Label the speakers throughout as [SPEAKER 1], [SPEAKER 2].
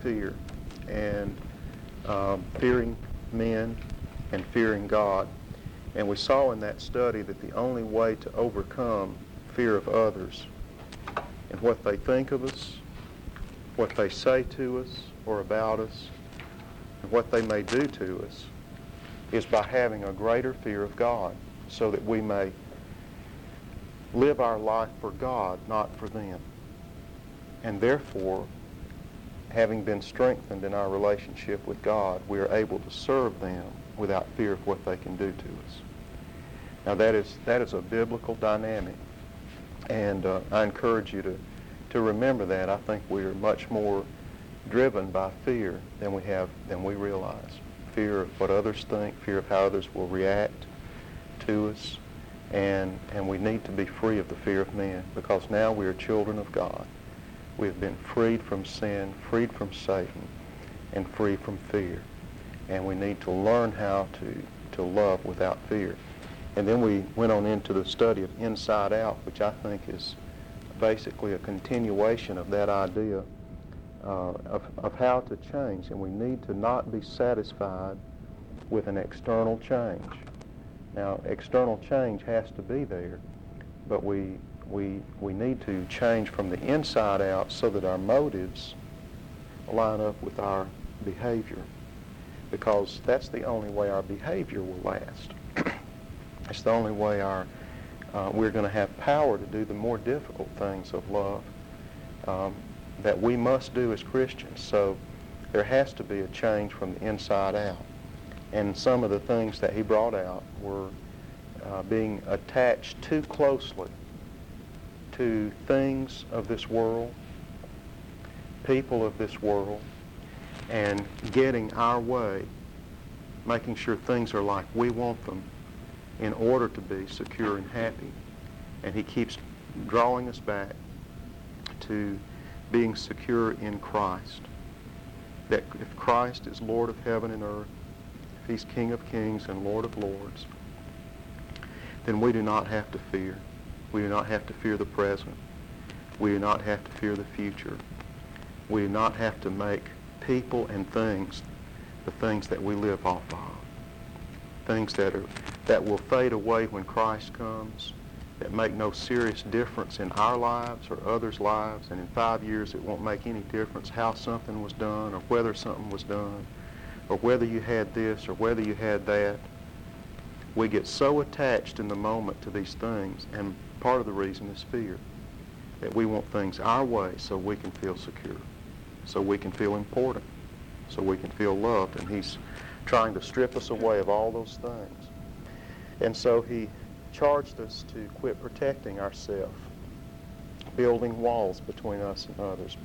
[SPEAKER 1] fear, and fearing men and fearing God. And we saw in that study that the only way to overcome fear of others and what they think of us, what they say to us or about us, and what they may do to us, is by having a greater fear of God, so that we may live our life for God, not for them. And therefore, having been strengthened in our relationship with God, we are able to serve them without fear of what they can do to us. Now that is a biblical dynamic, and I encourage you to remember that. I think we are much more driven by fear than we realize. Fear of what others think, fear of how others will react to us, and we need to be free of the fear of men, because now we are children of God. We have been freed from sin, freed from Satan, and free from fear. And we need to learn how to love without fear. And then we went on into the study of Inside Out, which I think is basically a continuation of that idea of how to change. And we need to not be satisfied with an external change. Now, external change has to be there, but we need to change from the inside out so that our motives line up with our behavior, because that's the only way our behavior will last. It's the only way we're going to have power to do the more difficult things of love that we must do as Christians. So there has to be a change from the inside out. And some of the things that he brought out were being attached too closely to things of this world, people of this world, and getting our way, making sure things are like we want them in order to be secure and happy. And he keeps drawing us back to being secure in Christ. That if Christ is Lord of heaven and earth, if he's King of kings and Lord of lords, then we do not have to fear. We do not have to fear the present. We do not have to fear the future. We do not have to make people and things the things that we live off of. Things that will fade away when Christ comes, that make no serious difference in our lives or others' lives, and in 5 years it won't make any difference how something was done or whether something was done or whether you had this or whether you had that. We get so attached in the moment to these things, and part of the reason is fear, that we want things our way so we can feel secure, so we can feel important, so we can feel loved, and he's trying to strip us away of all those things. And so he charged us to quit protecting ourselves, building walls between us and others,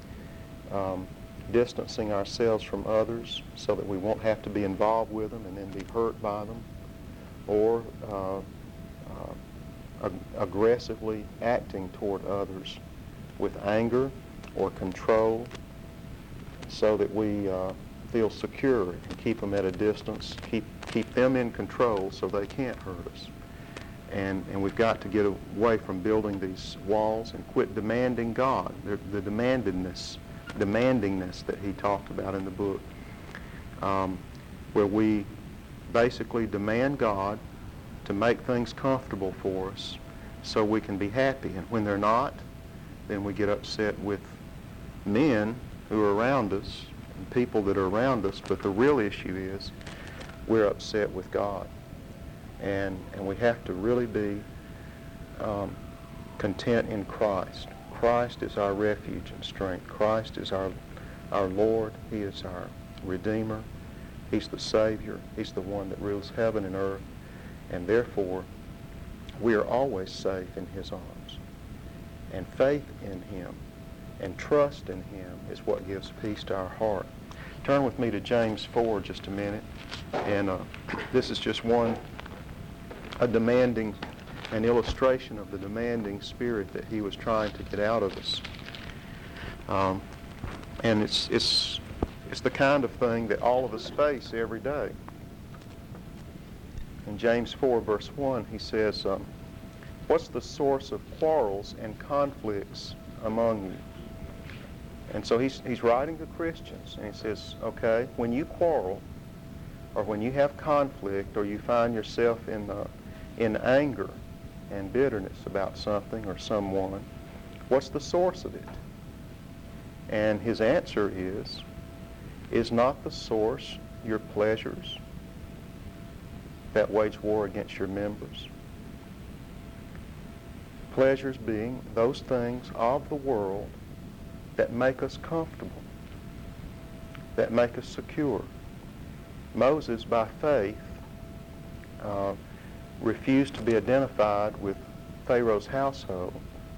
[SPEAKER 1] distancing ourselves from others so that we won't have to be involved with them and then be hurt by them, or aggressively acting toward others with anger or control, so that we feel secure and keep them at a distance, keep them in control so they can't hurt us. And we've got to get away from building these walls and quit demanding God, the demandingness that he talked about in the book, where we basically demand God to make things comfortable for us so we can be happy. And when they're not, then we get upset with men who are around us and people that are around us. But the real issue is we're upset with God. And we have to really be content in Christ. Christ is our refuge and strength. Christ is our Lord. He is our Redeemer. He's the Savior. He's the one that rules heaven and earth. And therefore, we are always safe in his arms. And faith in him and trust in him is what gives peace to our heart. Turn with me to James 4 just a minute. And this is just an illustration of the demanding spirit that he was trying to get out of us. And it's the kind of thing that all of us face every day. In James 4, verse 1, he says, what's the source of quarrels and conflicts among you? And so he's writing to Christians, and he says, okay, when you quarrel, or when you have conflict, or you find yourself in anger and bitterness about something or someone, what's the source of it? And his answer is not the source your pleasures that wage war against your members? Pleasures being those things of the world that make us comfortable, that make us secure. Moses, by faith, refused to be identified with Pharaoh's household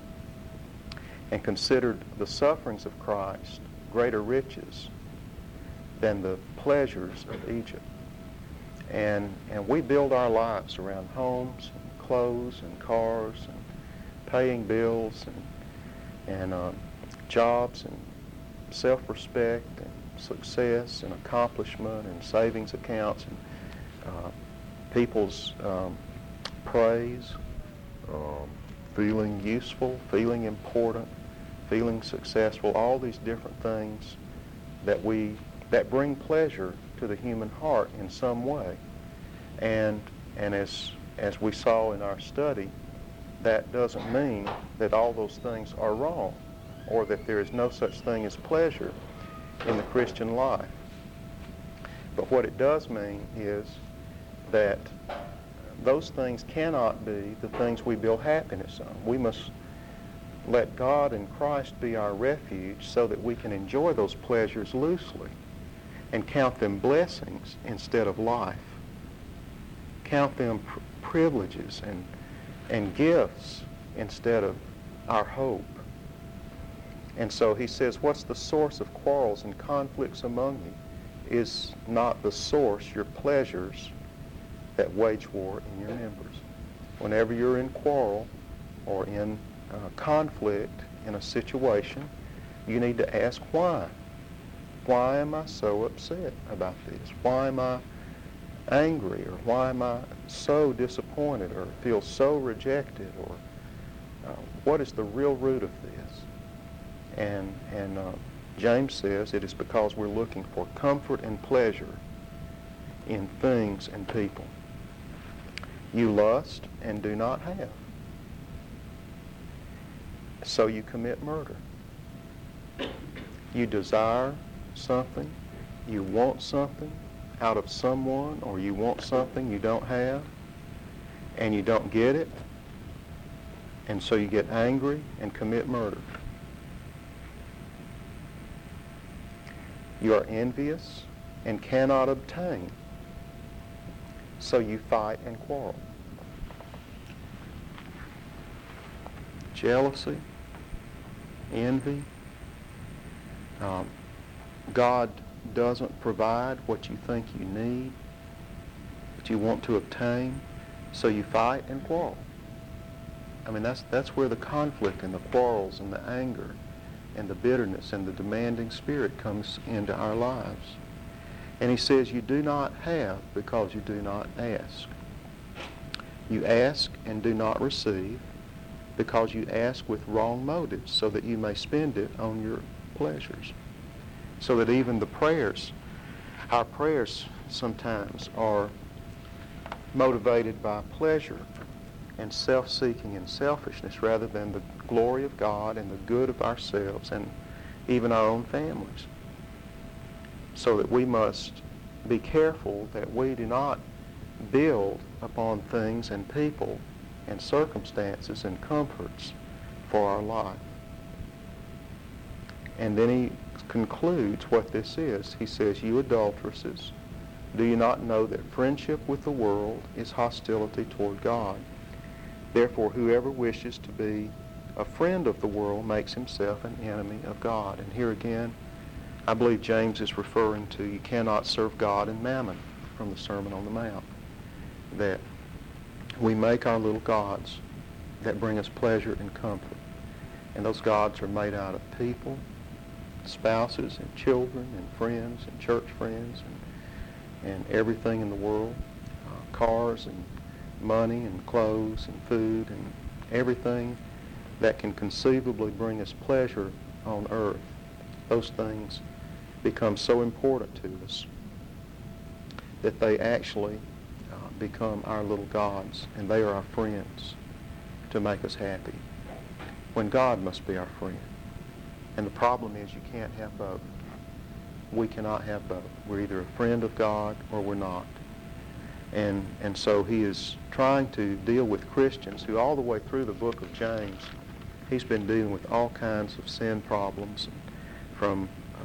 [SPEAKER 1] and considered the sufferings of Christ greater riches than the pleasures of Egypt. And we build our lives around homes and clothes and cars and paying bills and jobs and self-respect and success and accomplishment and savings accounts and people's praise, feeling useful, feeling important, feeling successful, all these different things that bring pleasure to the human heart in some way. And as we saw in our study, that doesn't mean that all those things are wrong or that there is no such thing as pleasure in the Christian life. But what it does mean is that those things cannot be the things we build happiness on. We must let God and Christ be our refuge so that we can enjoy those pleasures loosely and count them blessings instead of life. Count them privileges and gifts instead of our hope. And so he says, what's the source of quarrels and conflicts among you? Is not the source your pleasures that wage war in your members. Whenever you're in quarrel or in conflict in a situation, you need to ask why. Why am I so upset about this? Why am I angry? Or why am I so disappointed or feel so rejected? Or what is the real root of this? And James says it is because we're looking for comfort and pleasure in things and people. You lust and do not have, so you commit murder. You desire something, you want something out of someone, or you want something you don't have, and you don't get it, and so you get angry and commit murder. You are envious and cannot obtain, so you fight and quarrel. Jealousy, envy. God doesn't provide what you think you need, but you want to obtain, so you fight and quarrel. I mean, that's where the conflict and the quarrels and the anger and the bitterness and the demanding spirit comes into our lives. And he says you do not have because you do not ask. You ask and do not receive because you ask with wrong motives so that you may spend it on your pleasures. So that even the prayers, our prayers sometimes are motivated by pleasure and self-seeking and selfishness rather than the glory of God and the good of ourselves and even our own families. So that we must be careful that we do not build upon things and people and circumstances and comforts for our life. And then he concludes what this is. He says, you adulteresses, do you not know that friendship with the world is hostility toward God? Therefore, whoever wishes to be a friend of the world makes himself an enemy of God. And here again, I believe James is referring to you cannot serve God and mammon from the Sermon on the Mount. That we make our little gods that bring us pleasure and comfort. And those gods are made out of people, spouses and children and friends and church friends and everything in the world, cars and money and clothes and food and everything that can conceivably bring us pleasure on earth those things become so important to us that they actually become our little gods, and they are our friends to make us happy, when God must be our friend. And the problem is you can't have both. We cannot have both. We're either a friend of God or we're not. And so he is trying to deal with Christians who all the way through the book of James, he's been dealing with all kinds of sin problems, from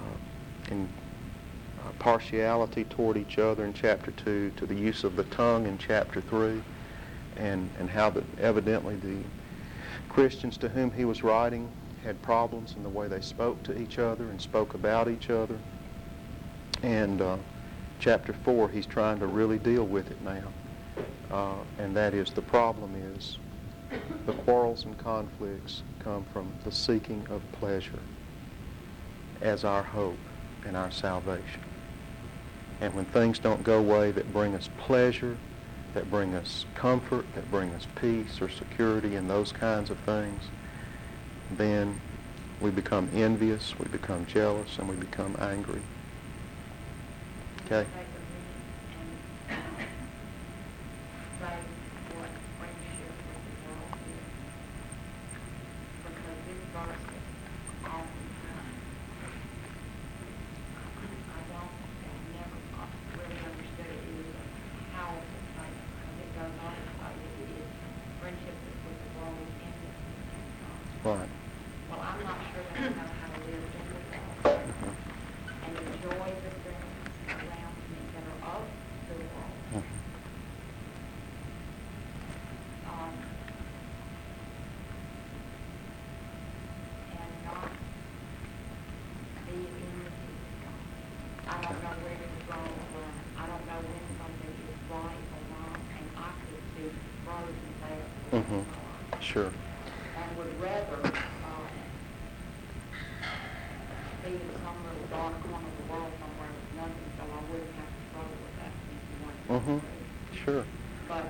[SPEAKER 1] partiality toward each other in chapter 2 to the use of the tongue in chapter 3, and how that evidently the Christians to whom he was writing had problems in the way they spoke to each other and spoke about each other. And chapter 4, he's trying to really deal with it now. And that is, the problem is the quarrels and conflicts come from the seeking of pleasure as our hope and our salvation. And when things don't go away that bring us pleasure, that bring us comfort, that bring us peace or security and those kinds of things, then we become envious, we become jealous, and we become angry. Okay? Right.
[SPEAKER 2] Well, I'm not sure that I know how to live in the world and enjoy the things around me that are of the world. And not be in unity with God. I don't know where to draw the line. I don't know when something is right or wrong, and I could see rows and there.
[SPEAKER 1] Sure.
[SPEAKER 2] And would rather be in some little dark corner of the world somewhere with nothing, so I wouldn't have to struggle with that if you
[SPEAKER 1] Sure.
[SPEAKER 2] But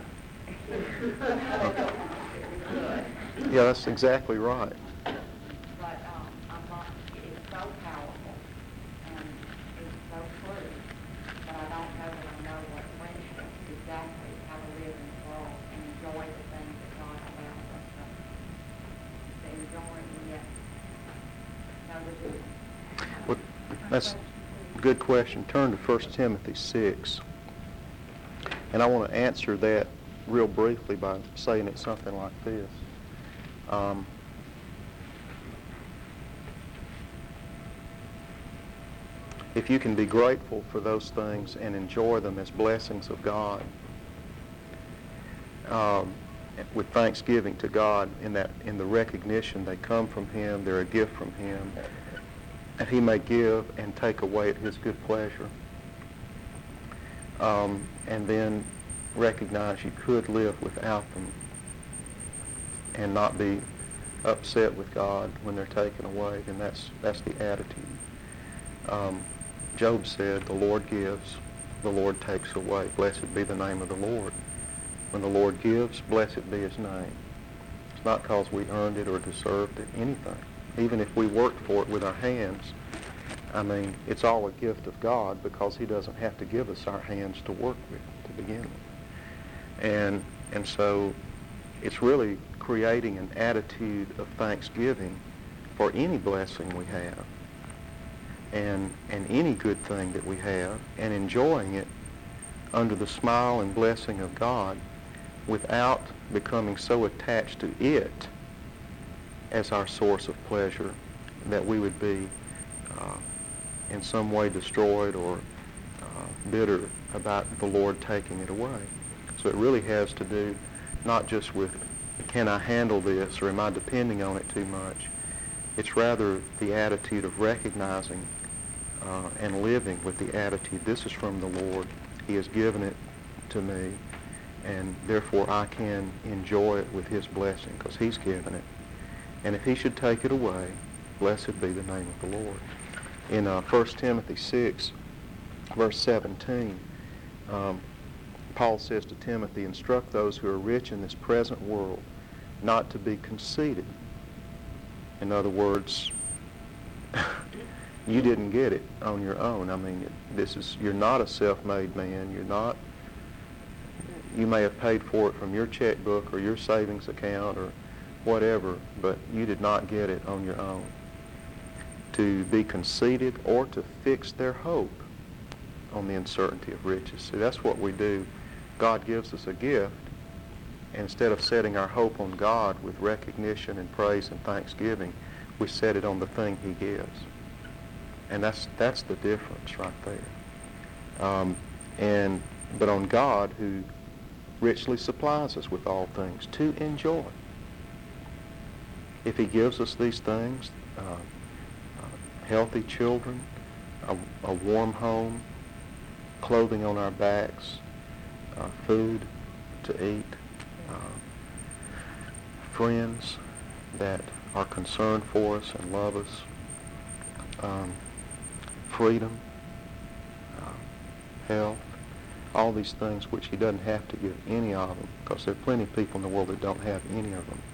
[SPEAKER 1] Yeah, that's exactly right.
[SPEAKER 2] But I'm not, it's so powerful and it's so true, but I don't know that I know what friendship exactly, how to live in the world and enjoy the things that God allows us to enjoy, and yet know the difference.
[SPEAKER 1] Well, that's a good question. Turn to 1 Timothy 6. And I want to answer that real briefly by saying it something like this. If you can be grateful for those things and enjoy them as blessings of God, with thanksgiving to God in the recognition they come from Him, they're a gift from Him, and He may give and take away at His good pleasure, and then recognize you could live without them and not be upset with God when they're taken away, then that's the attitude. Job said, the Lord gives, the Lord takes away. Blessed be the name of the Lord. When the Lord gives, blessed be His name. It's not because we earned it or deserved it, anything. Even if we worked for it with our hands, I mean, it's all a gift of God because He doesn't have to give us our hands to work with to begin with. And so it's really creating an attitude of thanksgiving for any blessing we have and any good thing that we have, and enjoying it under the smile and blessing of God without becoming so attached to it as our source of pleasure that we would be in some way destroyed or bitter about the Lord taking it away. So it really has to do not just with, can I handle this, or am I depending on it too much? It's rather the attitude of recognizing and living with the attitude, this is from the Lord. He has given it to me, and therefore I can enjoy it with His blessing because He's given it. And if He should take it away, blessed be the name of the Lord. In 1 Timothy 6, verse 17, Paul says to Timothy, instruct those who are rich in this present world not to be conceited. In other words, You didn't get it on your own. I mean, you're not a self-made man. You may have paid for it from your checkbook or your savings account or whatever, but you did not get it on your own. To be conceited or to fix their hope on the uncertainty of riches. See, that's what we do. God gives us a gift, and instead of setting our hope on God with recognition and praise and thanksgiving, we set it on the thing he gives. And that's the difference right there. But on God, who richly supplies us with all things to enjoy. If he gives us these things, healthy children, a warm home, clothing on our backs, food to eat, friends that are concerned for us and love us, freedom, health, all these things which he doesn't have to give any of them, because there are plenty of people in the world that don't have any of them.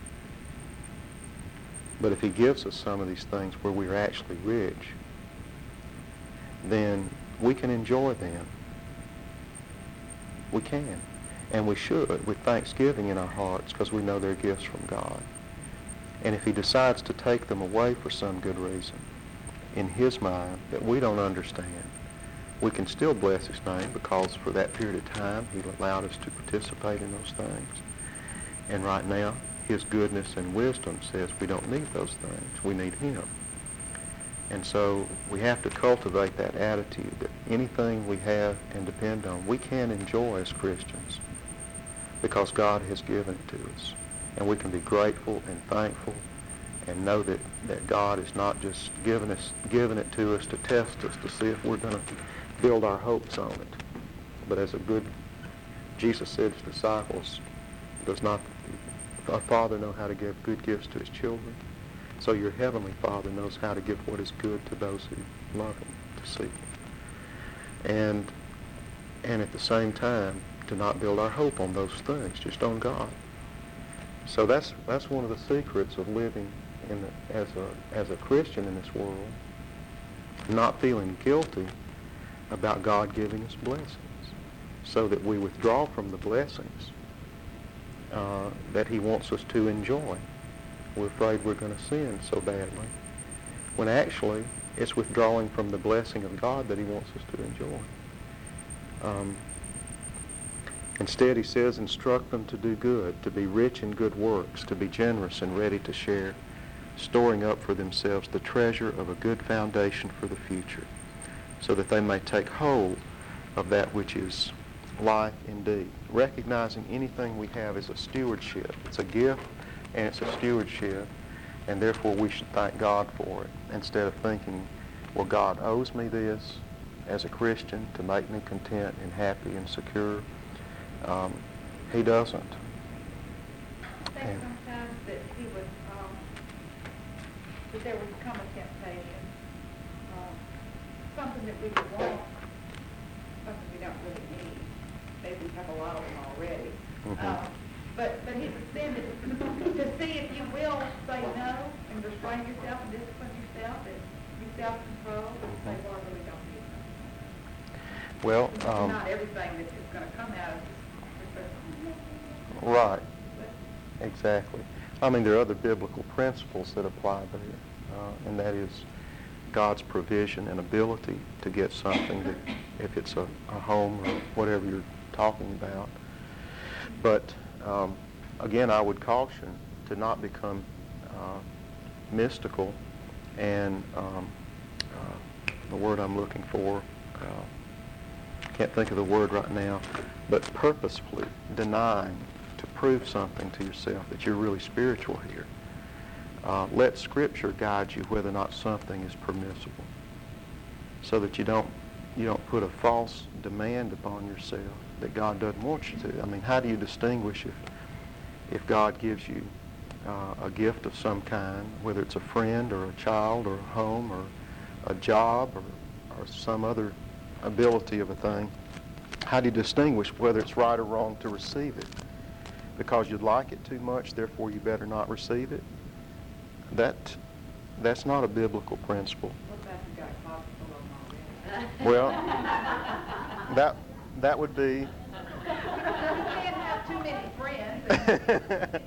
[SPEAKER 1] But if he gives us some of these things where we're actually rich, then we can enjoy them. We can. And we should, with thanksgiving in our hearts, because we know they're gifts from God. And if he decides to take them away for some good reason, in his mind, that we don't understand, we can still bless his name, because for that period of time he allowed us to participate in those things. And right now, his goodness and wisdom says we don't need those things. We need him. And so we have to cultivate that attitude that anything we have and depend on, we can enjoy as Christians, because God has given it to us. And we can be grateful and thankful and know that God is not just giving it to us to test us to see if we're going to build our hopes on it. But as Jesus said to his disciples, does not our Father know how to give good gifts to his children? So your heavenly Father knows how to give what is good to those who love him, to seek him. And at the same time, to not build our hope on those things, just on God. So that's one of the secrets of living as a Christian in this world, not feeling guilty about God giving us blessings, so that we withdraw from the blessings that he wants us to enjoy. We're afraid we're going to sin so badly, when actually it's withdrawing from the blessing of God that he wants us to enjoy. Instead, he says, instruct them to do good, to be rich in good works, to be generous and ready to share, storing up for themselves the treasure of a good foundation for the future, so that they may take hold of that which is life indeed. Recognizing anything we have is a stewardship. It's a gift and it's a stewardship, and therefore we should thank God for it, instead of thinking, well, God owes me this as a Christian to make me content and happy and secure. He doesn't.
[SPEAKER 2] I think sometimes that he would, that there would come a temptation, something that we would want, something we don't really need. Maybe we have a lot of them already.
[SPEAKER 1] Mm-hmm.
[SPEAKER 2] But he would send it to see if you will say no and restrain yourself and discipline yourself and be self-control and say, well, I really don't need that.
[SPEAKER 1] Well,
[SPEAKER 2] It's not everything that is going to come out of this.
[SPEAKER 1] right. Exactly. I mean, there are other biblical principles that apply there, and that is God's provision and ability to get something, that if it's a home or whatever you're talking about. But again, I would caution to not become mystical and the word I'm looking for, can't think of the word right now, but purposefully denying to prove something to yourself that you're really spiritual here. Let Scripture guide you whether or not something is permissible, so that you don't put a false demand upon yourself that God doesn't want you to. I mean, how do you distinguish if God gives you a gift of some kind, whether it's a friend or a child or a home or a job or some other ability of a thing? How do you distinguish whether it's right or wrong to receive it? Because you'd like it too much, therefore you better not receive it? That's not a biblical principle.
[SPEAKER 2] What about
[SPEAKER 1] Well, that would be.
[SPEAKER 3] You can't have too many friends.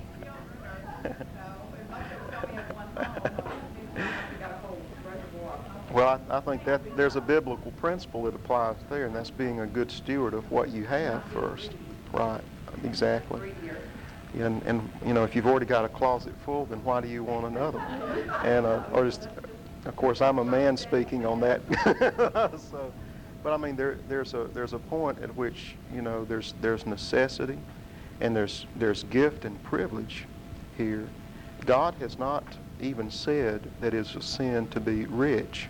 [SPEAKER 1] Well, I think that there's a biblical principle that applies there, and that's being a good steward of what you have first. Right, exactly. And you know, if you've already got a closet full, then why do you want another one? And or just, of course, I'm a man speaking on that. So, but I mean, there's a point at which, you know, there's necessity, and there's gift and privilege here. God has not even said that it's a sin to be rich.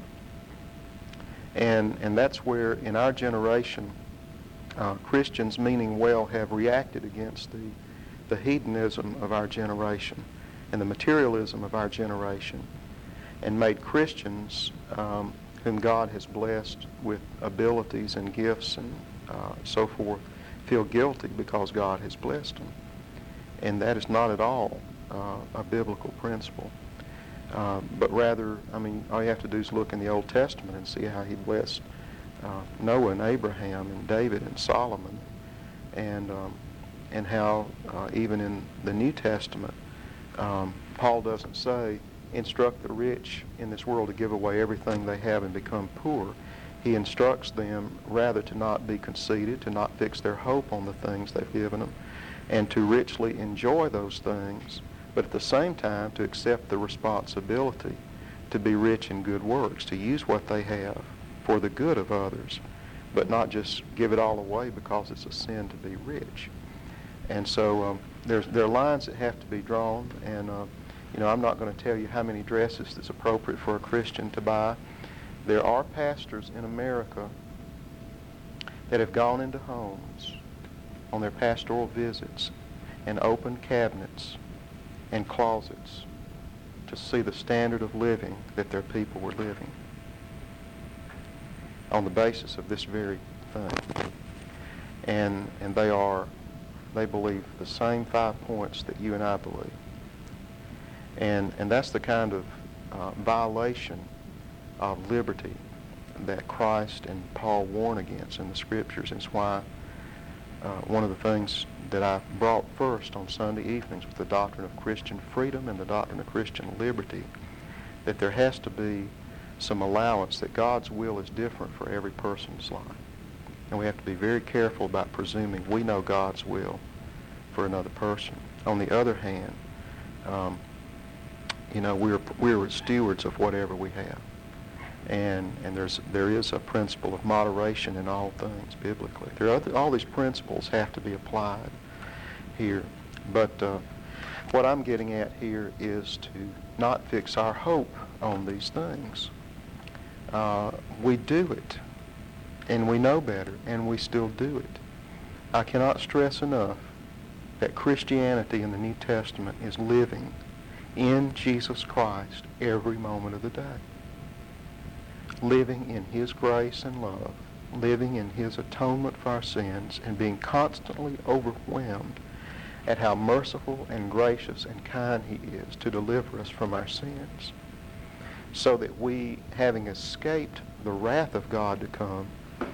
[SPEAKER 1] And that's where, in our generation, Christians meaning well have reacted against the hedonism of our generation and the materialism of our generation, and made Christians whom God has blessed with abilities and gifts and so forth feel guilty because God has blessed them. And that is not at all a biblical principle. But rather, I mean, all you have to do is look in the Old Testament and see how he blessed Noah and Abraham and David and Solomon, and how even in the New Testament, Paul doesn't say, instruct the rich in this world to give away everything they have and become poor. He instructs them rather to not be conceited, to not fix their hope on the things they've given them, and to richly enjoy those things, but at the same time to accept the responsibility to be rich in good works, to use what they have for the good of others, but not just give it all away because it's a sin to be rich. And so there are lines that have to be drawn, and you know, I'm not going to tell you how many dresses that's appropriate for a Christian to buy. There are pastors in America that have gone into homes on their pastoral visits and opened cabinets and closets to see the standard of living that their people were living on the basis of this very thing. And they believe the same 5 points that you and I believe. And that's the kind of violation of liberty that Christ and Paul warn against in the Scriptures. It's why one of the things that I brought first on Sunday evenings was the doctrine of Christian freedom and the doctrine of Christian liberty, that there has to be some allowance that God's will is different for every person's life. And we have to be very careful about presuming we know God's will for another person. On the other hand, you know, we're stewards of whatever we have. And there is a principle of moderation in all things biblically. All these principles have to be applied here. But what I'm getting at here is to not fix our hope on these things. We do it, and we know better, and we still do it. I cannot stress enough that Christianity in the New Testament is living in Jesus Christ every moment of the day. Living in His grace and love, living in His atonement for our sins, and being constantly overwhelmed at how merciful and gracious and kind He is to deliver us from our sins, so that we, having escaped the wrath of God to come,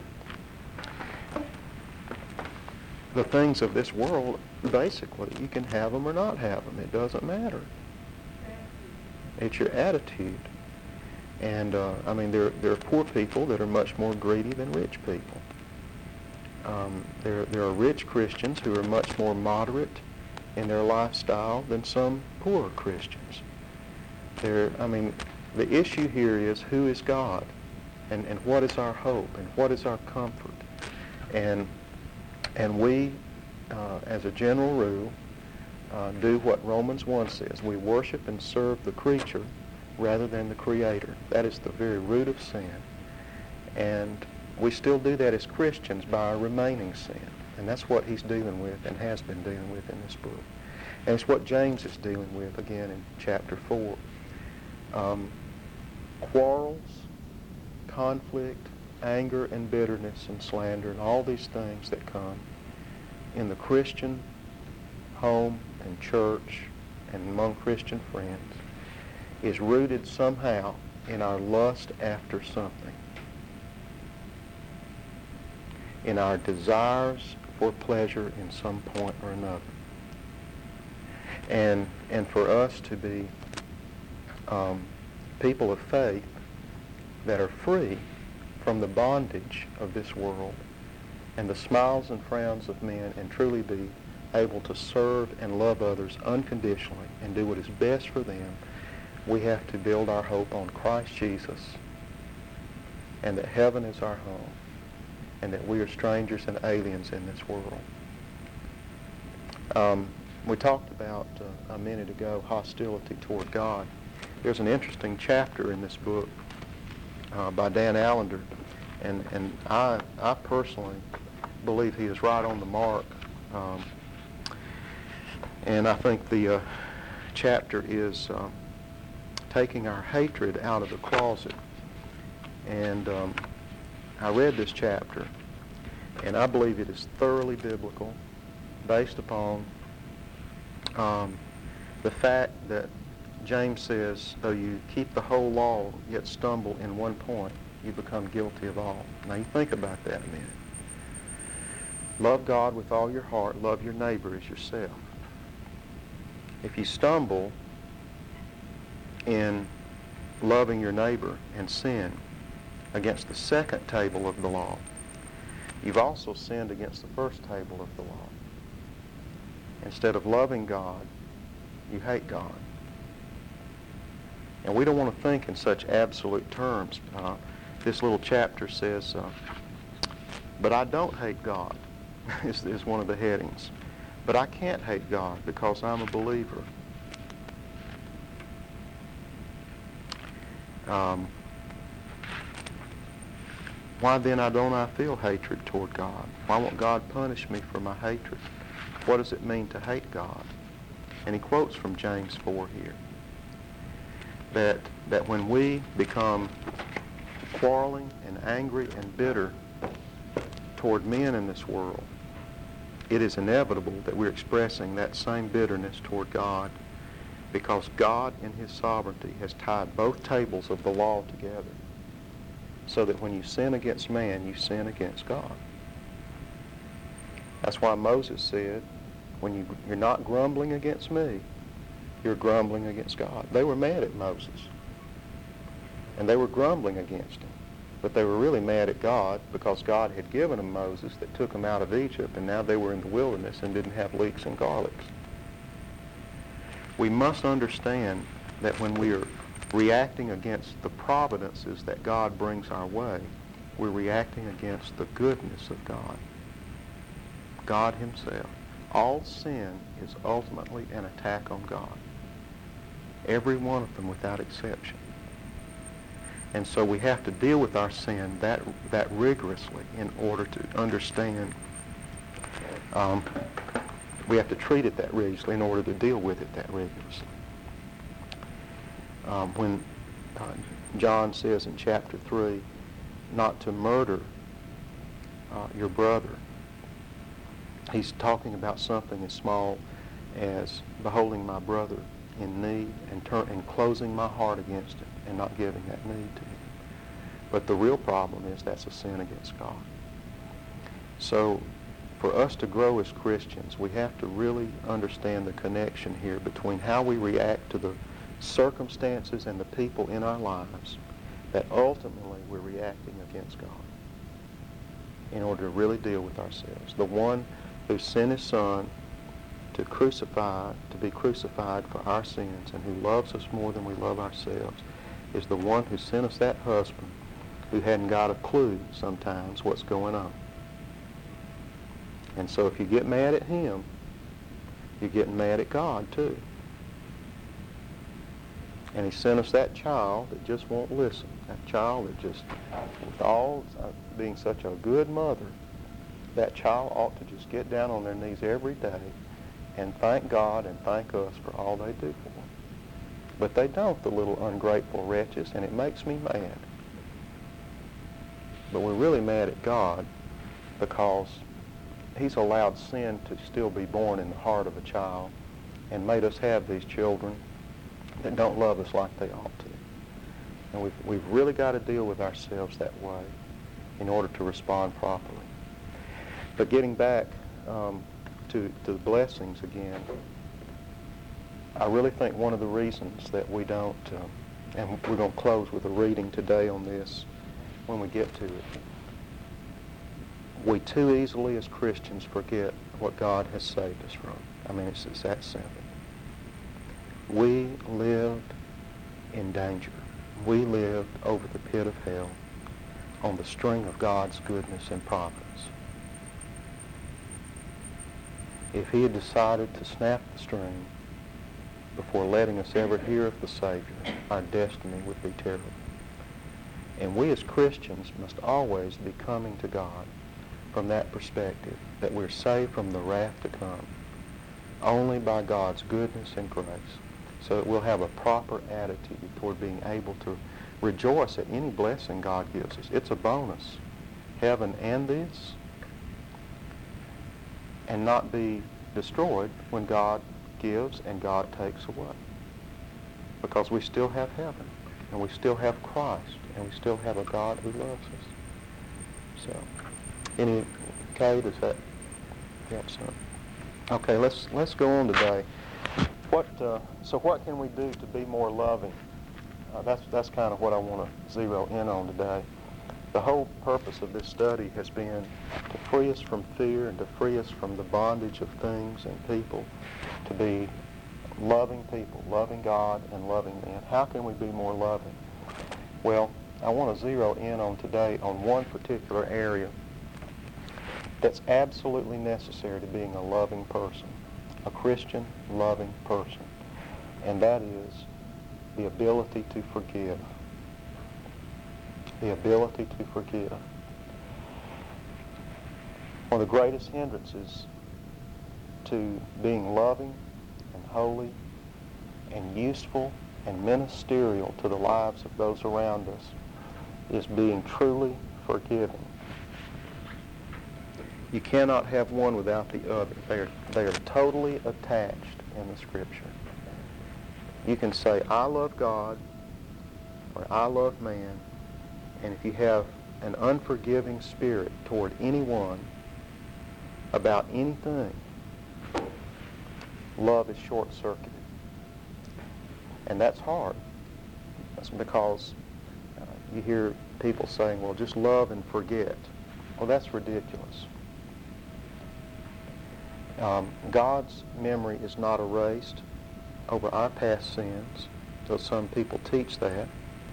[SPEAKER 1] the things of this world, basically, you can have them or not have them. It doesn't matter. It's your attitude. And I mean, there are poor people that are much more greedy than rich people. There are rich Christians who are much more moderate in their lifestyle than some poor Christians. I mean, the issue here is, who is God, and what is our hope, and what is our comfort, and we, as a general rule, do what Romans 1 says. We worship and serve the creature rather than the Creator. That is the very root of sin. And we still do that as Christians by our remaining sin. And that's what he's dealing with and has been dealing with in this book. And it's what James is dealing with again in chapter 4. Quarrels, conflict, anger and bitterness and slander and all these things that come in the Christian home and church and among Christian friends is rooted somehow in our lust after something. in our desires for pleasure in some point or another. And for us to be people of faith that are free from the bondage of this world and the smiles and frowns of men, and truly be able to serve and love others unconditionally and do what is best for them, we have to build our hope on Christ Jesus, and that heaven is our home, and that we are strangers and aliens in this world. We talked about a minute ago hostility toward God. There's an interesting chapter in this book by Dan Allender, and I personally believe he is right on the mark. And I think the chapter is taking our hatred out of the closet. And I read this chapter, and I believe it is thoroughly biblical, based upon the fact that James says, though you keep the whole law, yet stumble in one point, you become guilty of all. Now you think about that a minute. Love God with all your heart, love your neighbor as yourself. If you stumble in loving your neighbor and sin against the second table of the law, you've also sinned against the first table of the law. Instead of loving God, you hate God. And we don't want to think in such absolute terms. This little chapter says, but I don't hate God, is one of the headings. But I can't hate God because I'm a believer. Why then don't I feel hatred toward God? Why won't God punish me for my hatred? What does it mean to hate God? And he quotes from James 4 here, that when we become quarreling and angry and bitter toward men in this world, it is inevitable that we're expressing that same bitterness toward God, because God in his sovereignty has tied both tables of the law together, so that when you sin against man, you sin against God. That's why Moses said, when you're not grumbling against me, you're grumbling against God. They were mad at Moses, and they were grumbling against him. But they were really mad at God because God had given them Moses that took them out of Egypt, and now they were in the wilderness and didn't have leeks and garlics. We must understand that when we are reacting against the providences that God brings our way, we're reacting against the goodness of God, God himself. All sin is ultimately an attack on God. Every one of them without exception. And so we have to deal with our sin that rigorously in order to understand. We have to treat it that rigorously in order to deal with it that rigorously. When John says in chapter 3 not to murder your brother, he's talking about something as small as beholding my brother in need and closing my heart against him and not giving that need to him. But the real problem is that's a sin against God. So for us to grow as Christians, we have to really understand the connection here between how we react to the circumstances and the people in our lives, that ultimately we're reacting against God in order to really deal with ourselves. The one who sent his son to be crucified for our sins, and who loves us more than we love ourselves, is the one who sent us that husband who hadn't got a clue sometimes what's going on. And so if you get mad at him, you're getting mad at God too. And he sent us that child that just won't listen. That child that just, with all being such a good mother, that child ought to just get down on their knees every day and thank God and thank us for all they do for them. But they don't, the little ungrateful wretches, and it makes me mad. But we're really mad at God because he's allowed sin to still be born in the heart of a child and made us have these children that don't love us like they ought to. And we've really got to deal with ourselves that way in order to respond properly. But getting back to the blessings again, I really think one of the reasons that we don't, and we're going to close with a reading today on this when we get to it, we too easily as Christians forget what God has saved us from. I mean, it's that simple. We lived in danger. We lived over the pit of hell on the string of God's goodness and providence. If he had decided to snap the string before letting us ever hear of the Savior, our destiny would be terrible. And we as Christians must always be coming to God from that perspective, that we're saved from the wrath to come only by God's goodness and grace, so that we'll have a proper attitude toward being able to rejoice at any blessing God gives us. It's a bonus, heaven and this, and not be destroyed when God gives and God takes away. Because we still have heaven, and we still have Christ, and we still have a God who loves us. So, Kay, does that help some? Okay, let's go on today. So what can we do to be more loving? That's kind of what I want to zero in on today. The whole purpose of this study has been to free us from fear and to free us from the bondage of things and people, to be loving people, loving God and loving men. How can we be more loving? Well, I want to zero in on today on one particular area that's absolutely necessary to being a loving person, a Christian loving person, and that is the ability to forgive. The ability to forgive. One of the greatest hindrances to being loving and holy and useful and ministerial to the lives of those around us is being truly forgiving. You cannot have one without the other. They are totally attached in the Scripture. You can say, I love God, or I love man, and if you have an unforgiving spirit toward anyone about anything, love is short-circuited. And that's hard. That's because you hear people saying, well, just love and forget. Well, that's ridiculous. God's memory is not erased over our past sins, though some people teach that.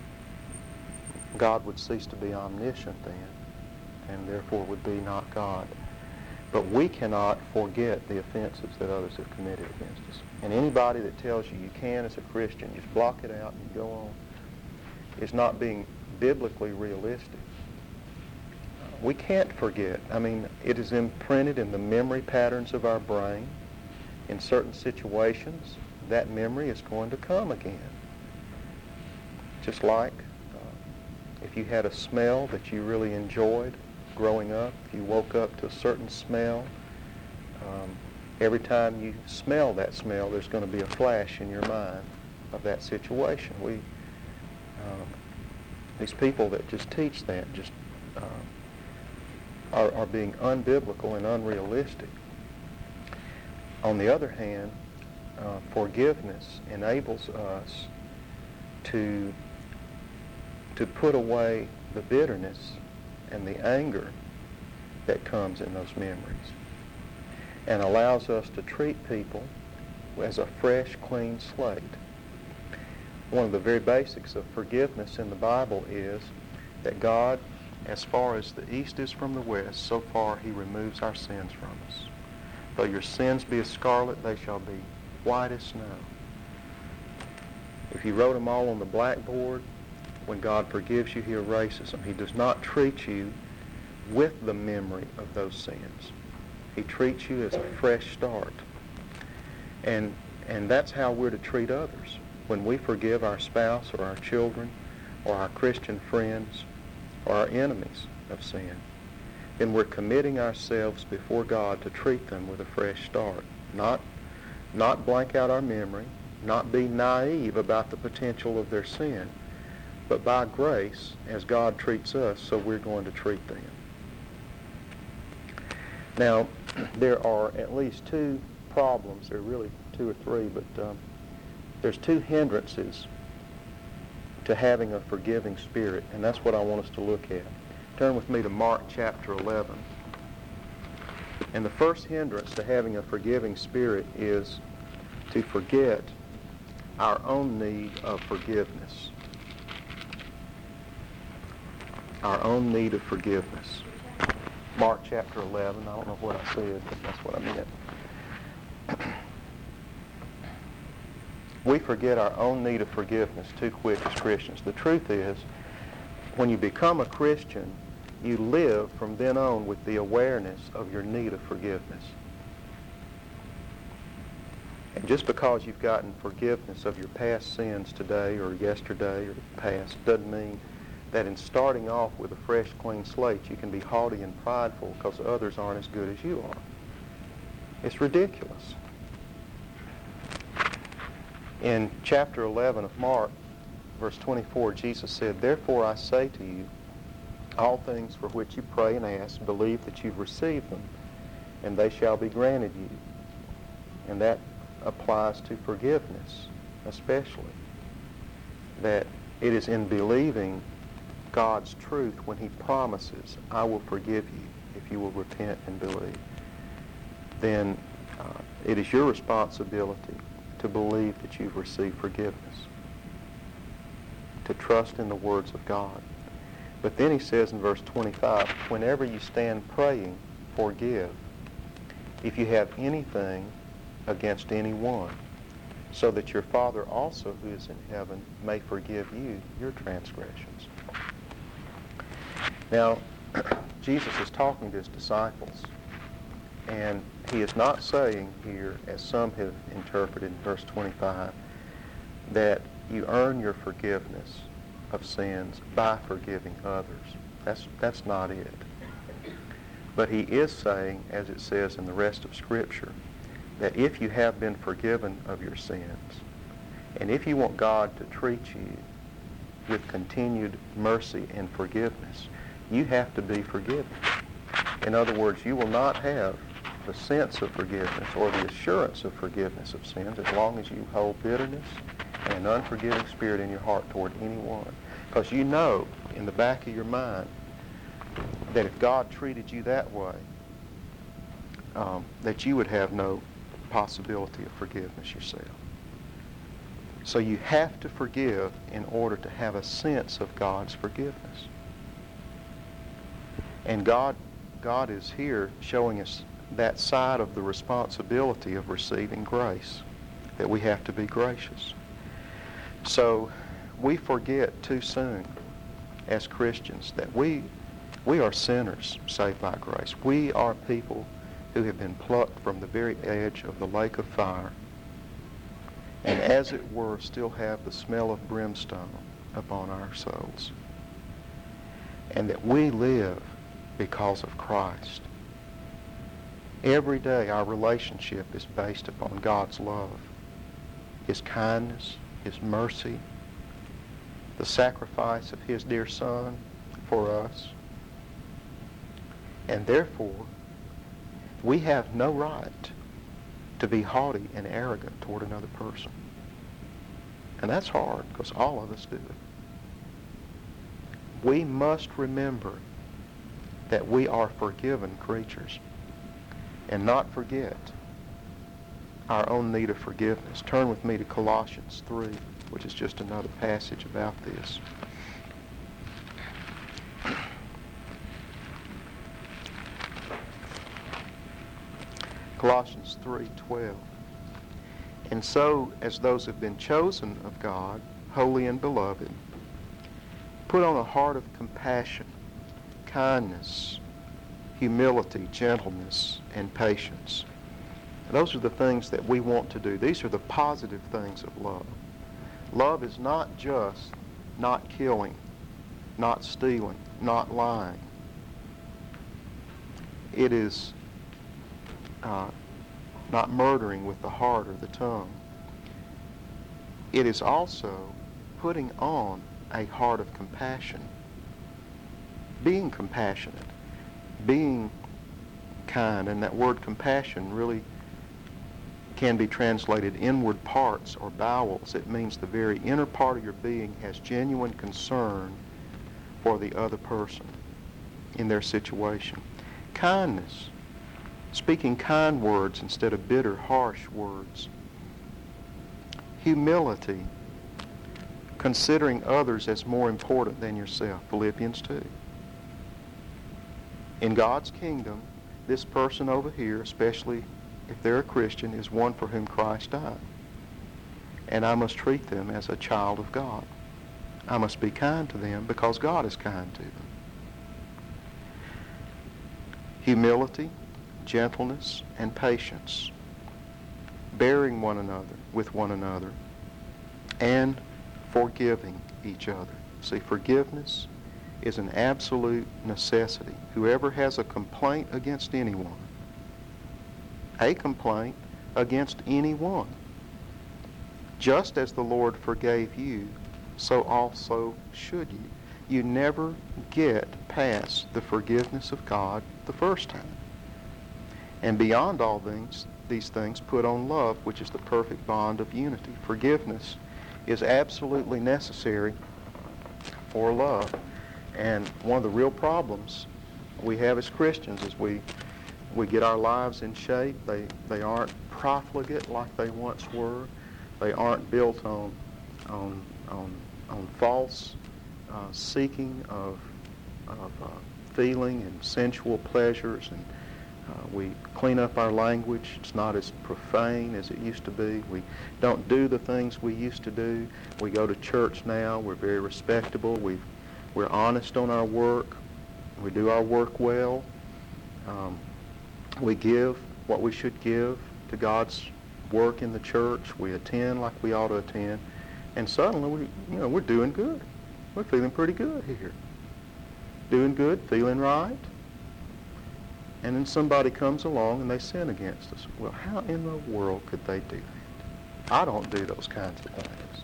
[SPEAKER 1] God would cease to be omniscient then, and therefore would be not God. But we cannot forget the offenses that others have committed against us. And anybody that tells you you can as a Christian, just block it out and you go on, is not being biblically realistic. We can't forget. I mean, it is imprinted in the memory patterns of our brain. In certain situations, that memory is going to come again. Just like if you had a smell that you really enjoyed growing up, if you woke up to a certain smell, every time you smell that smell, there's going to be a flash in your mind of that situation. These people that just teach that just are being unbiblical and unrealistic. On the other hand, forgiveness enables us to put away the bitterness and the anger that comes in those memories, and allows us to treat people as a fresh, clean slate. One of the very basics of forgiveness in the Bible is that God, as far as the east is from the west, so far he removes our sins from us. Though your sins be as scarlet, they shall be white as snow. If you wrote them all on the blackboard, when God forgives you, he erases them. He does not treat you with the memory of those sins. He treats you as a fresh start. And that's how we're to treat others. When we forgive our spouse or our children or our Christian friends or our enemies of sin, then we're committing ourselves before God to treat them with a fresh start. Not blank out our memory, not be naive about the potential of their sin, but by grace, as God treats us, so we're going to treat them. Now, there are at least two problems. There are really two or three, but there's two hindrances to having a forgiving spirit, and that's what I want us to look at. Turn with me to Mark chapter 11. And the first hindrance to having a forgiving spirit is to forget our own need of forgiveness. Our own need of forgiveness. Mark chapter 11. I don't know what I said, but that's what I meant. We forget our own need of forgiveness too quick as Christians. The truth is, when you become a Christian, you live from then on with the awareness of your need of forgiveness. And just because you've gotten forgiveness of your past sins today or yesterday or past doesn't mean that in starting off with a fresh, clean slate, you can be haughty and prideful because others aren't as good as you are. It's ridiculous. In chapter 11 of Mark, verse 24, Jesus said, "Therefore I say to you, all things for which you pray and ask, believe that you've received them, and they shall be granted you." And that applies to forgiveness, especially. That it is in believing God's truth when He promises, "I will forgive you if you will repent and believe." Then it is your responsibility to believe that you've received forgiveness, to trust in the words of God. But then he says in verse 25, whenever you stand praying, forgive, if you have anything against anyone, so that your Father also who is in heaven may forgive you your transgressions. Now, Jesus is talking to his disciples, and he is not saying here, as some have interpreted in verse 25, that you earn your forgiveness of sins by forgiving others. That's not it. But he is saying, as it says in the rest of Scripture, that if you have been forgiven of your sins, and if you want God to treat you with continued mercy and forgiveness, you have to be forgiven. In other words, you will not have the sense of forgiveness or the assurance of forgiveness of sins as long as you hold bitterness and an unforgiving spirit in your heart toward anyone. Because you know in the back of your mind that if God treated you that way, that you would have no possibility of forgiveness yourself. So you have to forgive in order to have a sense of God's forgiveness. And God is here showing us that side of the responsibility of receiving grace, that we have to be gracious. So we forget too soon as Christians that we are sinners saved by grace. We are people who have been plucked from the very edge of the lake of fire, and as it were still have the smell of brimstone upon our souls. And that we live because of Christ. Every day our relationship is based upon God's love, His kindness, His mercy, the sacrifice of His dear Son for us. And therefore, we have no right to be haughty and arrogant toward another person. And that's hard because all of us do it. We must remember that we are forgiven creatures and not forget our own need of forgiveness. Turn with me to Colossians 3, which is just another passage about this. Colossians 3:12. And so, as those who have been chosen of God, holy and beloved, put on a heart of compassion, kindness, humility, gentleness, and patience. Those are the things that we want to do. These are the positive things of love. Love is not just not killing, not stealing, not lying. It is not murdering with the heart or the tongue. It is also putting on a heart of compassion, being compassionate, being kind. And that word compassion really can be translated inward parts or bowels. It means the very inner part of your being has genuine concern for the other person in their situation. Kindness, speaking kind words instead of bitter, harsh words. Humility, considering others as more important than yourself. Philippians 2. In God's kingdom, this person over here, especially if they're a Christian, is one for whom Christ died. And I must treat them as a child of God. I must be kind to them because God is kind to them. Humility, gentleness, and patience. Bearing one another with one another, and forgiving each other. See, forgiveness is an absolute necessity. Whoever has a complaint against anyone, a complaint against anyone, just as the Lord forgave you, so also should you. You never get past the forgiveness of God the first time. And beyond all these things, put on love, which is the perfect bond of unity. Forgiveness is absolutely necessary for love. And one of the real problems we have as Christians is we get our lives in shape. They aren't profligate like they once were. They aren't built on false seeking of feeling and sensual pleasures, and we clean up our language. It's not as profane as it used to be. We don't do the things we used to do. We go to church now. We're very respectable. We're honest on our work. We do our work well. We give what we should give to God's work in the church. We attend like we ought to attend. And suddenly we're doing good. We're feeling pretty good here. Doing good, feeling right. And then somebody comes along and they sin against us. Well, how in the world could they do that? I don't do those kinds of things.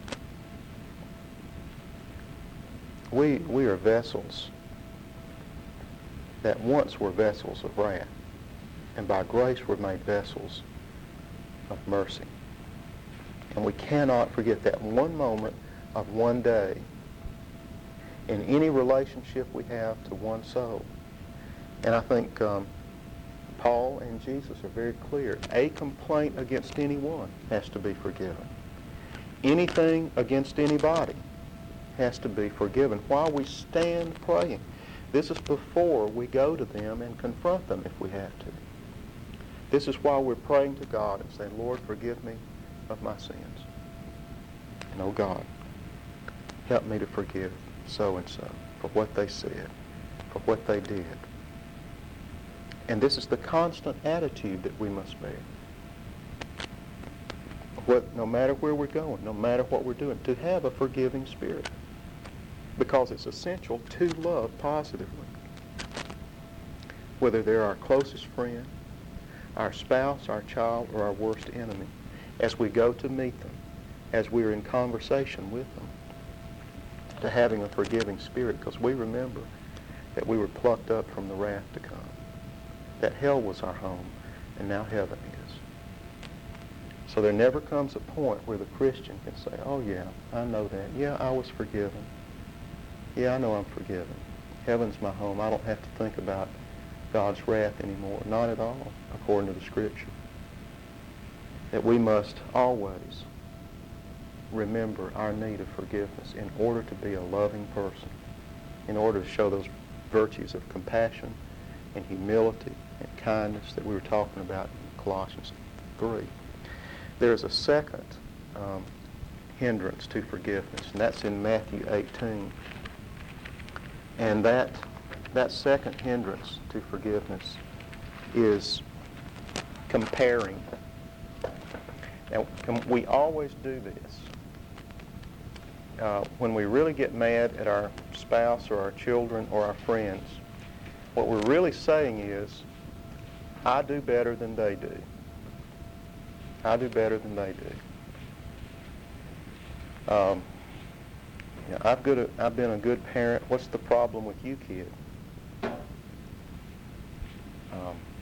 [SPEAKER 1] We are vessels that once were vessels of wrath, and by grace were made vessels of mercy. And we cannot forget that one moment of one day in any relationship we have to one soul. And I think Paul and Jesus are very clear. A complaint against anyone has to be forgiven. Anything against anybody has to be forgiven while we stand praying. This is before we go to them and confront them if we have to. This is while we're praying to God and saying, Lord, forgive me of my sins. And oh God, help me to forgive so-and-so for what they said, for what they did. And this is the constant attitude that we must bear. No matter where we're going, no matter what we're doing, to have a forgiving spirit. Because it's essential to love positively. Whether they're our closest friend, our spouse, our child, or our worst enemy, as we go to meet them, as we're in conversation with them, to having a forgiving spirit, because we remember that we were plucked up from the wrath to come, that hell was our home, and now heaven is. So there never comes a point where the Christian can say, oh yeah, I know that. Yeah, I was forgiven. Yeah, I know I'm forgiven. Heaven's my home. I don't have to think about God's wrath anymore. Not at all, according to the Scripture. That we must always remember our need of forgiveness in order to be a loving person, in order to show those virtues of compassion and humility and kindness that we were talking about in Colossians 3. There's a second hindrance to forgiveness, and that's in Matthew 18. And that second hindrance to forgiveness is comparing. Now, we always do this. When we really get mad at our spouse or our children or our friends, what we're really saying is, I do better than they do. I do better than they do. I've been a good parent. What's the problem with you, kid?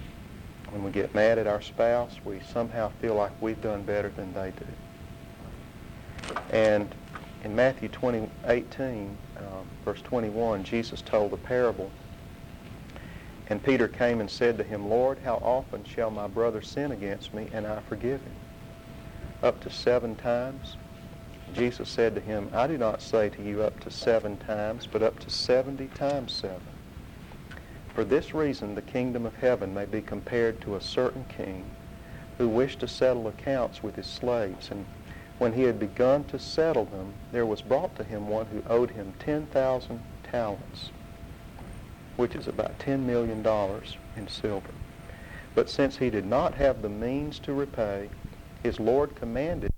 [SPEAKER 1] When we get mad at our spouse, we somehow feel like we've done better than they do. And in Matthew 18, verse 21, Jesus told a parable. And Peter came and said to him, Lord, how often shall my brother sin against me, and I forgive him? Up to 7 times? Jesus said to him, I do not say to you up to 7 times, but up to 70 times 7. For this reason the kingdom of heaven may be compared to a certain king who wished to settle accounts with his slaves. And when he had begun to settle them, there was brought to him one who owed him 10,000 talents, which is about $10 million in silver. But since he did not have the means to repay, his Lord commanded.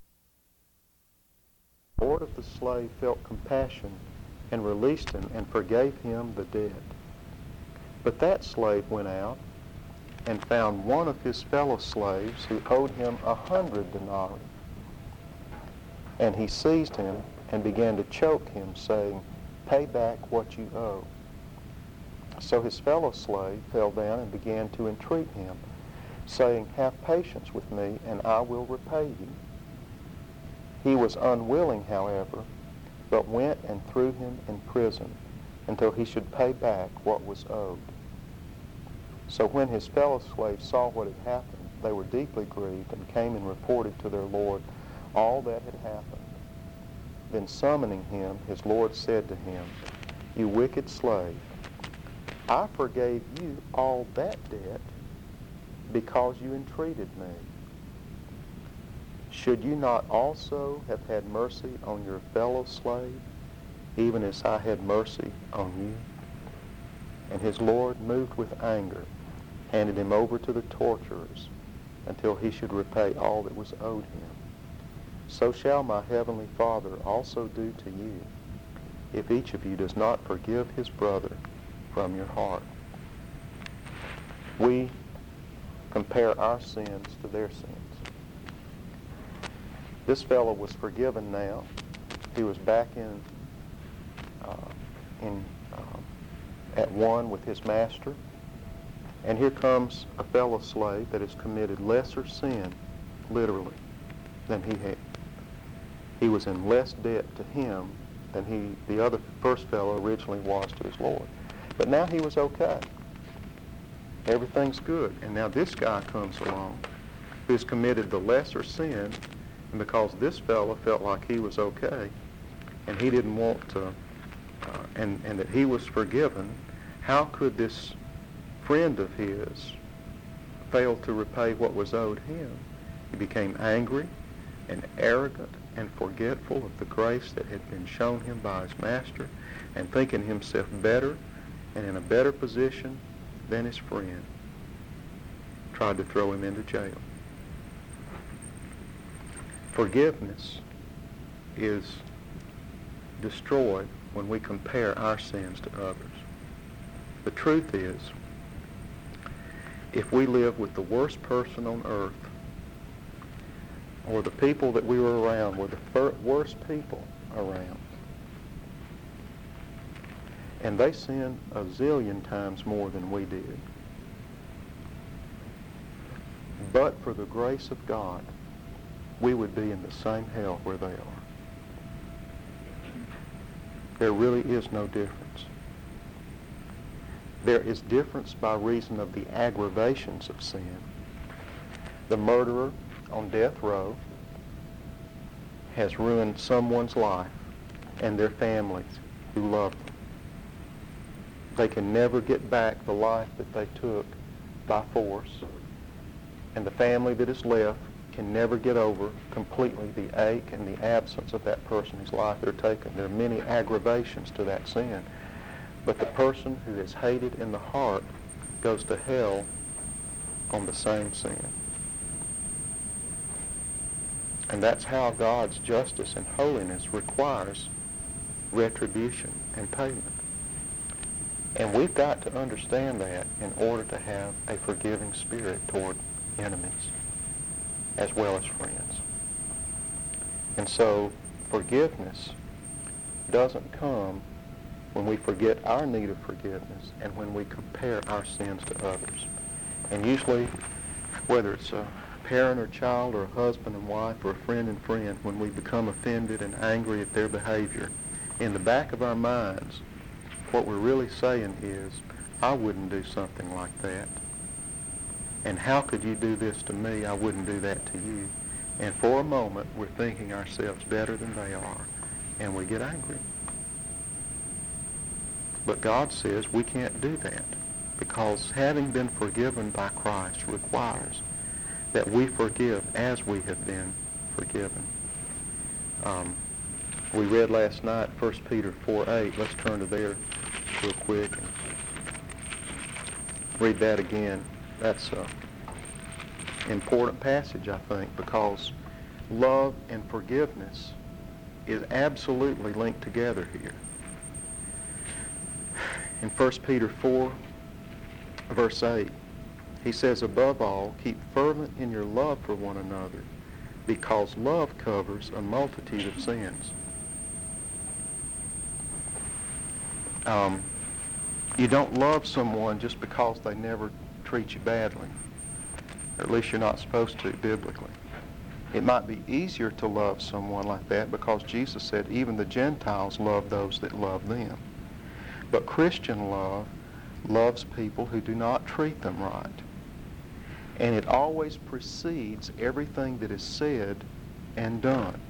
[SPEAKER 1] The Lord of the slave felt compassion and released him and forgave him the debt. But that slave went out and found one of his fellow slaves who owed him 100 denarii. And he seized him and began to choke him, saying, Pay back what you owe. So his fellow slave fell down and began to entreat him, saying, Have patience with me, and I will repay you. He was unwilling, however, but went and threw him in prison until he should pay back what was owed. So when his fellow slaves saw what had happened, they were deeply grieved and came and reported to their Lord all that had happened. Then summoning him, his Lord said to him, You wicked slave, I forgave you all that debt because you entreated me. Should you not also have had mercy on your fellow slave, even as I had mercy on you? And his Lord, moved with anger, handed him over to the torturers until he should repay all that was owed him. So shall my heavenly Father also do to you, if each of you does not forgive his brother from your heart. We compare our sins to their sins. This fellow was forgiven now. He was back at one with his master. And here comes a fellow slave that has committed lesser sin, literally, than he had. He was in less debt to him than the other first fellow originally was to his Lord. But now he was okay. Everything's good. And now this guy comes along who's committed the lesser sin, and because this fellow felt like he was okay, and he didn't want to, and that he was forgiven, how could this friend of his fail to repay what was owed him? He became angry and arrogant and forgetful of the grace that had been shown him by his master, and thinking himself better and in a better position than his friend, tried to throw him into jail. Forgiveness is destroyed when we compare our sins to others. The truth is, if we live with the worst person on earth, or the people that we were around were the worst people around, and they sinned a zillion times more than we did, but for the grace of God, we would be in the same hell where they are. There really is no difference. There is difference by reason of the aggravations of sin. The murderer on death row has ruined someone's life and their families who love them. They can never get back the life that they took by force, and the family that is left can never get over completely the ache and the absence of that person whose life they're taken. There are many aggravations to that sin. But the person who is hated in the heart goes to hell on the same sin. And that's how God's justice and holiness requires retribution and payment. And we've got to understand that in order to have a forgiving spirit toward enemies as well as friends. And so forgiveness doesn't come when we forget our need of forgiveness and when we compare our sins to others. And usually whether it's a parent or child or a husband and wife or a friend and friend, when we become offended and angry at their behavior, in the back of our minds, what we're really saying is, I wouldn't do something like that. And how could you do this to me? I wouldn't do that to you. And for a moment, we're thinking ourselves better than they are, and we get angry. But God says we can't do that, because having been forgiven by Christ requires that we forgive as we have been forgiven. We read last night 1 Peter 4:8. Let's turn to there real quick and read that again. That's an important passage, I think, because love and forgiveness is absolutely linked together here. In 1 Peter 4, verse 8, he says, above all, keep fervent in your love for one another, because love covers a multitude of sins. You don't love someone just because they never treat you badly, or at least you're not supposed to biblically. It might be easier to love someone like that because Jesus said even the Gentiles love those that love them. But Christian love loves people who do not treat them right. And it always precedes everything that is said and done.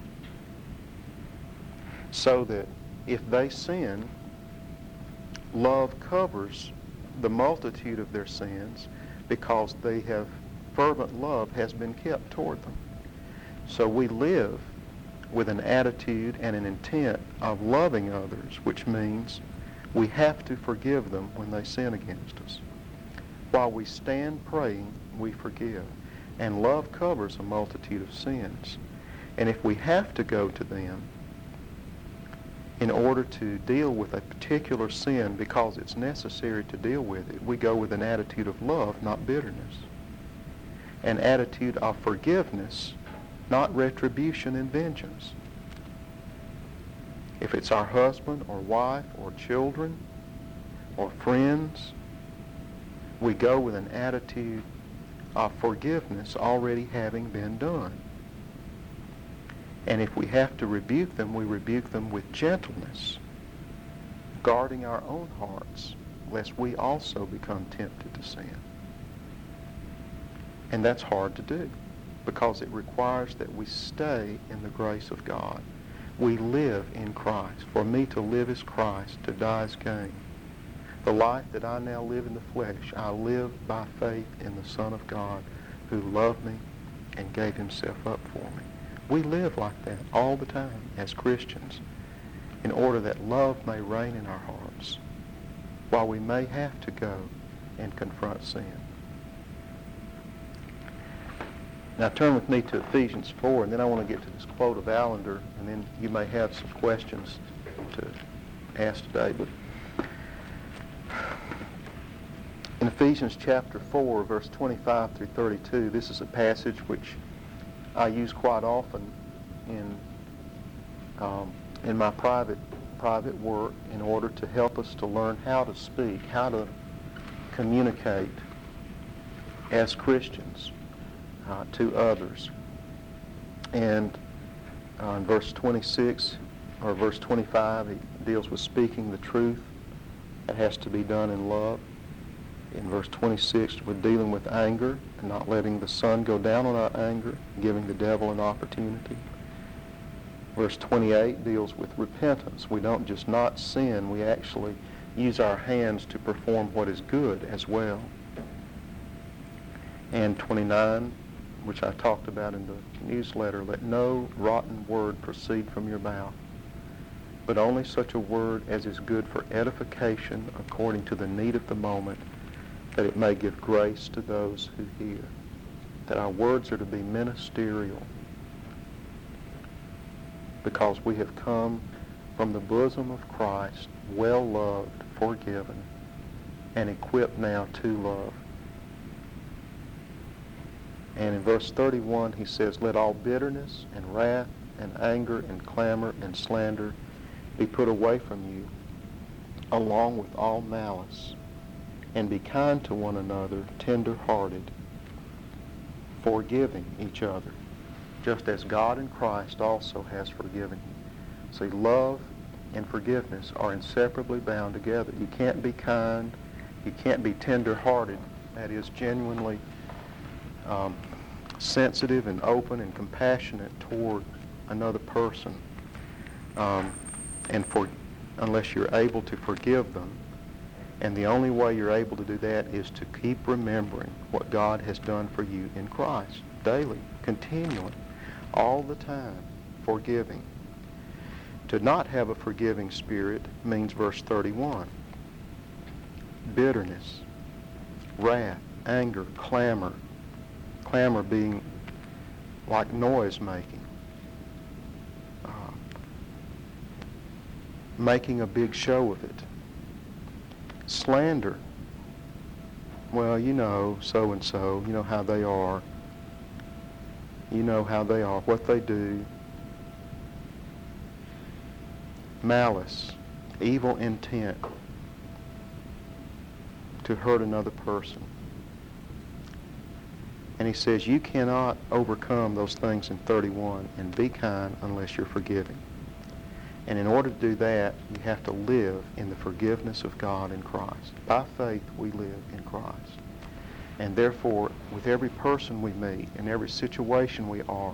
[SPEAKER 1] So that if they sin, love covers the multitude of their sins because they have fervent love has been kept toward them. So we live with an attitude and an intent of loving others, which means we have to forgive them when they sin against us. While we stand praying, we forgive. And love covers a multitude of sins. And if we have to go to them in order to deal with a particular sin because it's necessary to deal with it, we go with an attitude of love, not bitterness. An attitude of forgiveness, not retribution and vengeance. If it's our husband or wife or children or friends, we go with an attitude of forgiveness already having been done. And if we have to rebuke them, we rebuke them with gentleness, guarding our own hearts, lest we also become tempted to sin. And that's hard to do, because it requires that we stay in the grace of God. We live in Christ. For me to live is Christ, to die is gain. The life that I now live in the flesh, I live by faith in the Son of God, who loved me and gave himself up for me. We live like that all the time as Christians, in order that love may reign in our hearts, while we may have to go and confront sin. Now turn with me to Ephesians 4, and then I want to get to this quote of Allender, and then you may have some questions to ask today. But in Ephesians chapter 4, verse 25 through 32, this is a passage which I use quite often in my private work in order to help us to learn how to speak, how to communicate as Christians to others. And in verse 26 or verse 25, it deals with speaking the truth. That has to be done in love. In verse 26, we're dealing with anger and not letting the sun go down on our anger, giving the devil an opportunity. Verse 28 deals with repentance. We don't just not sin, we actually use our hands to perform what is good as well. And 29, which I talked about in the newsletter, let no rotten word proceed from your mouth, but only such a word as is good for edification according to the need of the moment, that it may give grace to those who hear. That our words are to be ministerial, because we have come from the bosom of Christ, well loved, forgiven, and equipped now to love. And in verse 31 he says, let all bitterness and wrath and anger and clamor and slander be put away from you, along with all malice. And be kind to one another, tender-hearted, forgiving each other, just as God in Christ also has forgiven you. See, love and forgiveness are inseparably bound together. You can't be kind, you can't be tender-hearted, that is, genuinely sensitive and open and compassionate toward another person, unless you're able to forgive them. And the only way you're able to do that is to keep remembering what God has done for you in Christ, daily, continually, all the time, forgiving. To not have a forgiving spirit means, verse 31, bitterness, wrath, anger, clamor being like noise making, making a big show of it. Slander, well, you know, so-and-so, you know how they are. You know how they are, what they do. Malice, evil intent to hurt another person. And he says you cannot overcome those things in 31 and be kind unless you're forgiving. And in order to do that, you have to live in the forgiveness of God in Christ. By faith, we live in Christ. And therefore, with every person we meet, in every situation we are,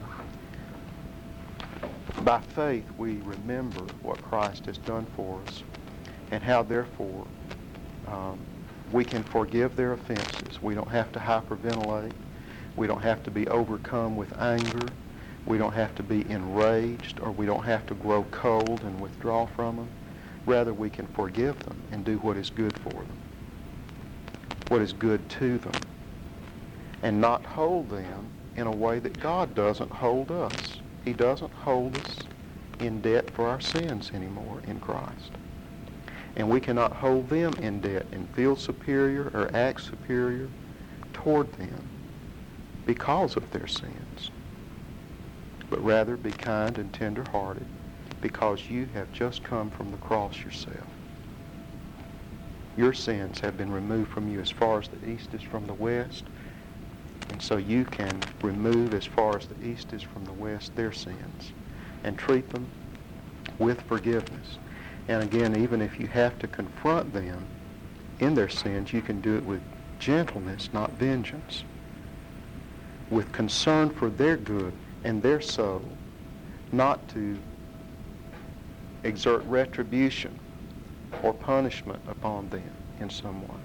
[SPEAKER 1] by faith, we remember what Christ has done for us and how, therefore, we can forgive their offenses. We don't have to hyperventilate. We don't have to be overcome with anger. We don't have to be enraged, or we don't have to grow cold and withdraw from them. Rather, we can forgive them and do what is good for them, what is good to them, and not hold them in a way that God doesn't hold us. He doesn't hold us in debt for our sins anymore in Christ. And we cannot hold them in debt and feel superior or act superior toward them because of their sins, but rather be kind and tender-hearted because you have just come from the cross yourself. Your sins have been removed from you as far as the east is from the west, and so you can remove as far as the east is from the west their sins and treat them with forgiveness. And again, even if you have to confront them in their sins, you can do it with gentleness, not vengeance, with concern for their good and their soul, not to exert retribution or punishment upon them in some way.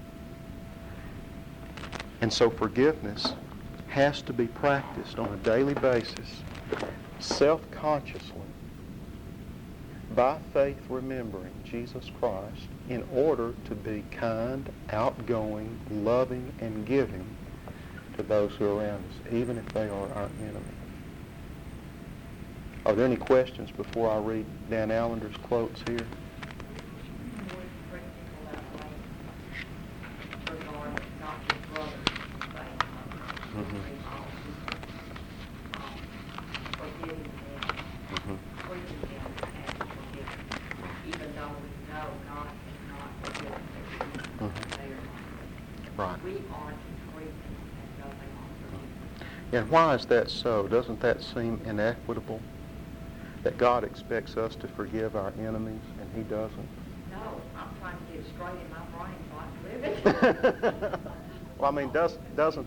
[SPEAKER 1] And so forgiveness has to be practiced on a daily basis, self-consciously, by faith remembering Jesus Christ, in order to be kind, outgoing, loving, and giving to those who are around us, even if they are our enemy. Are there any questions before I read Dan Allender's quotes here? Right.
[SPEAKER 2] We are to treat them as though they are forgiven.
[SPEAKER 1] And why is that so? Doesn't that seem inequitable? That God expects us to forgive our enemies and He doesn't?
[SPEAKER 2] No, I'm trying to get it straight in my brain so I can live it.
[SPEAKER 1] Well, I mean, doesn't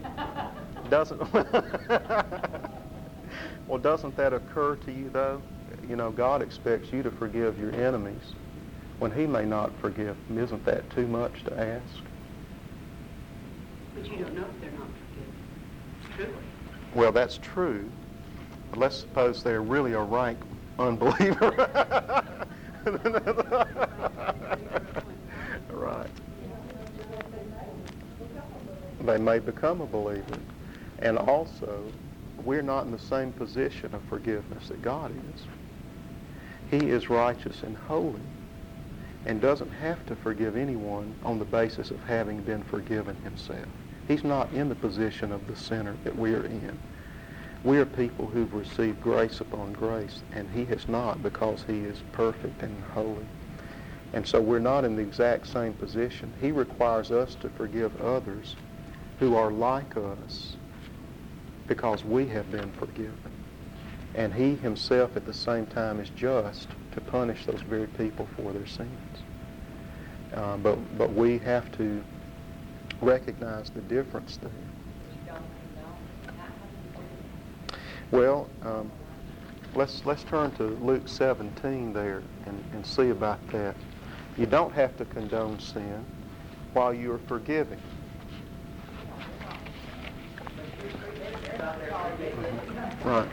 [SPEAKER 1] that occur to you though? You know, God expects you to forgive your enemies when He may not forgive them. Isn't that too much to ask?
[SPEAKER 4] But you don't know if they're not forgiven. Truly.
[SPEAKER 1] Well, that's true. But let's suppose they're really a rank unbeliever. Right. They may become a believer. And also, we're not in the same position of forgiveness that God is. He is righteous and holy and doesn't have to forgive anyone on the basis of having been forgiven Himself. He's not in the position of the sinner that we are in. We are people who've received grace upon grace, and He has not, because He is perfect and holy. And so we're not in the exact same position. He requires us to forgive others who are like us because we have been forgiven. And he himself at the same time is just to punish those very people for their sins. But we have to recognize the difference there. Well, let's turn to Luke 17 there and see about that. You don't have to condone sin while you are forgiving. Right.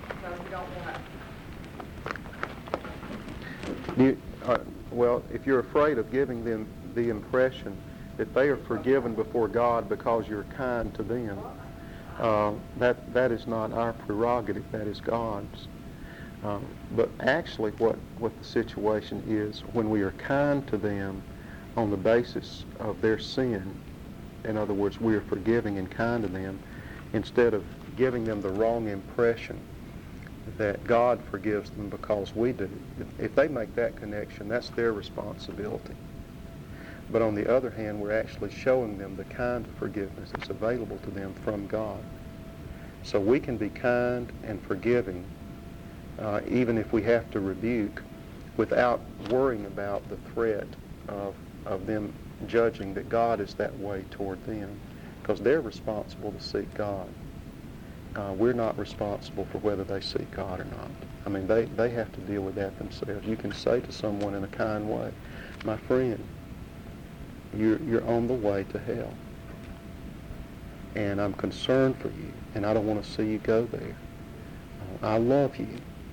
[SPEAKER 1] Well, if you're afraid of giving them the impression that they are forgiven before God because you're kind to them, that is not our prerogative, that is God's. But actually what the situation is, when we are kind to them on the basis of their sin, in other words, we are forgiving and kind to them, instead of giving them the wrong impression that God forgives them because we do. If they make that connection, that's their responsibility. But on the other hand, we're actually showing them the kind of forgiveness that's available to them from God. So we can be kind and forgiving, even if we have to rebuke, without worrying about the threat of them judging that God is that way toward them, because they're responsible to seek God. We're not responsible for whether they seek God or not. I mean, they have to deal with that themselves. You can say to someone in a kind way, my friend, you're on the way to hell, and I'm concerned for you, and I don't want to see you go there. I love you.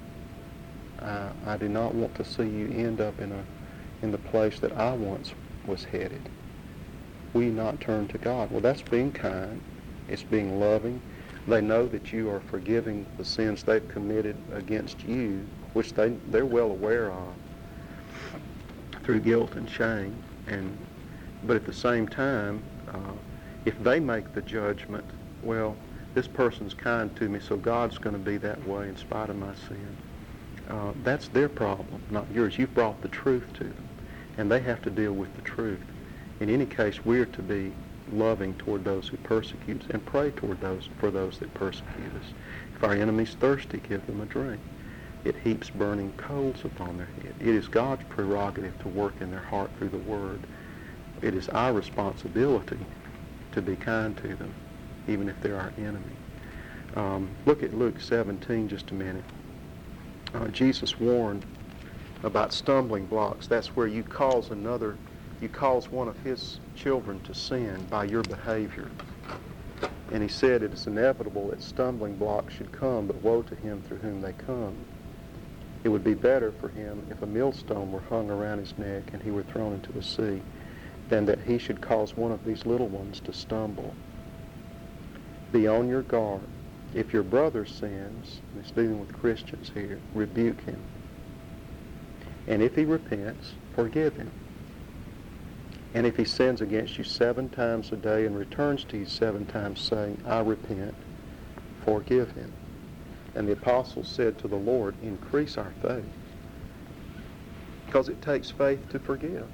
[SPEAKER 1] I do not want to see you end up in the place that I once was headed. Will you not turn to God? Well, that's being kind. It's being loving. They know that you are forgiving the sins they've committed against you, which they're well aware of through guilt and shame. But at the same time, if they make the judgment, well, this person's kind to me, so God's going to be that way in spite of my sin, that's their problem, not yours. You've brought the truth to them, and they have to deal with the truth. In any case, we're to be loving toward those who persecute us and pray for those that persecute us. If our enemy's thirsty, give them a drink. It heaps burning coals upon their head. It is God's prerogative to work in their heart through the Word. It is our responsibility to be kind to them, even if they're our enemy. Look at Luke 17 just a minute. Jesus warned about stumbling blocks. That's where you cause one of his children to sin by your behavior. And he said it is inevitable that stumbling blocks should come, but woe to him through whom they come. It would be better for him if a millstone were hung around his neck and he were thrown into the sea, than that he should cause one of these little ones to stumble. Be on your guard. If your brother sins, and it's dealing with Christians here, rebuke him. And if he repents, forgive him. And if he sins against you 7 times a day and returns to you 7 times saying, I repent, forgive him. And the apostles said to the Lord, increase our faith. Because it takes faith to forgive.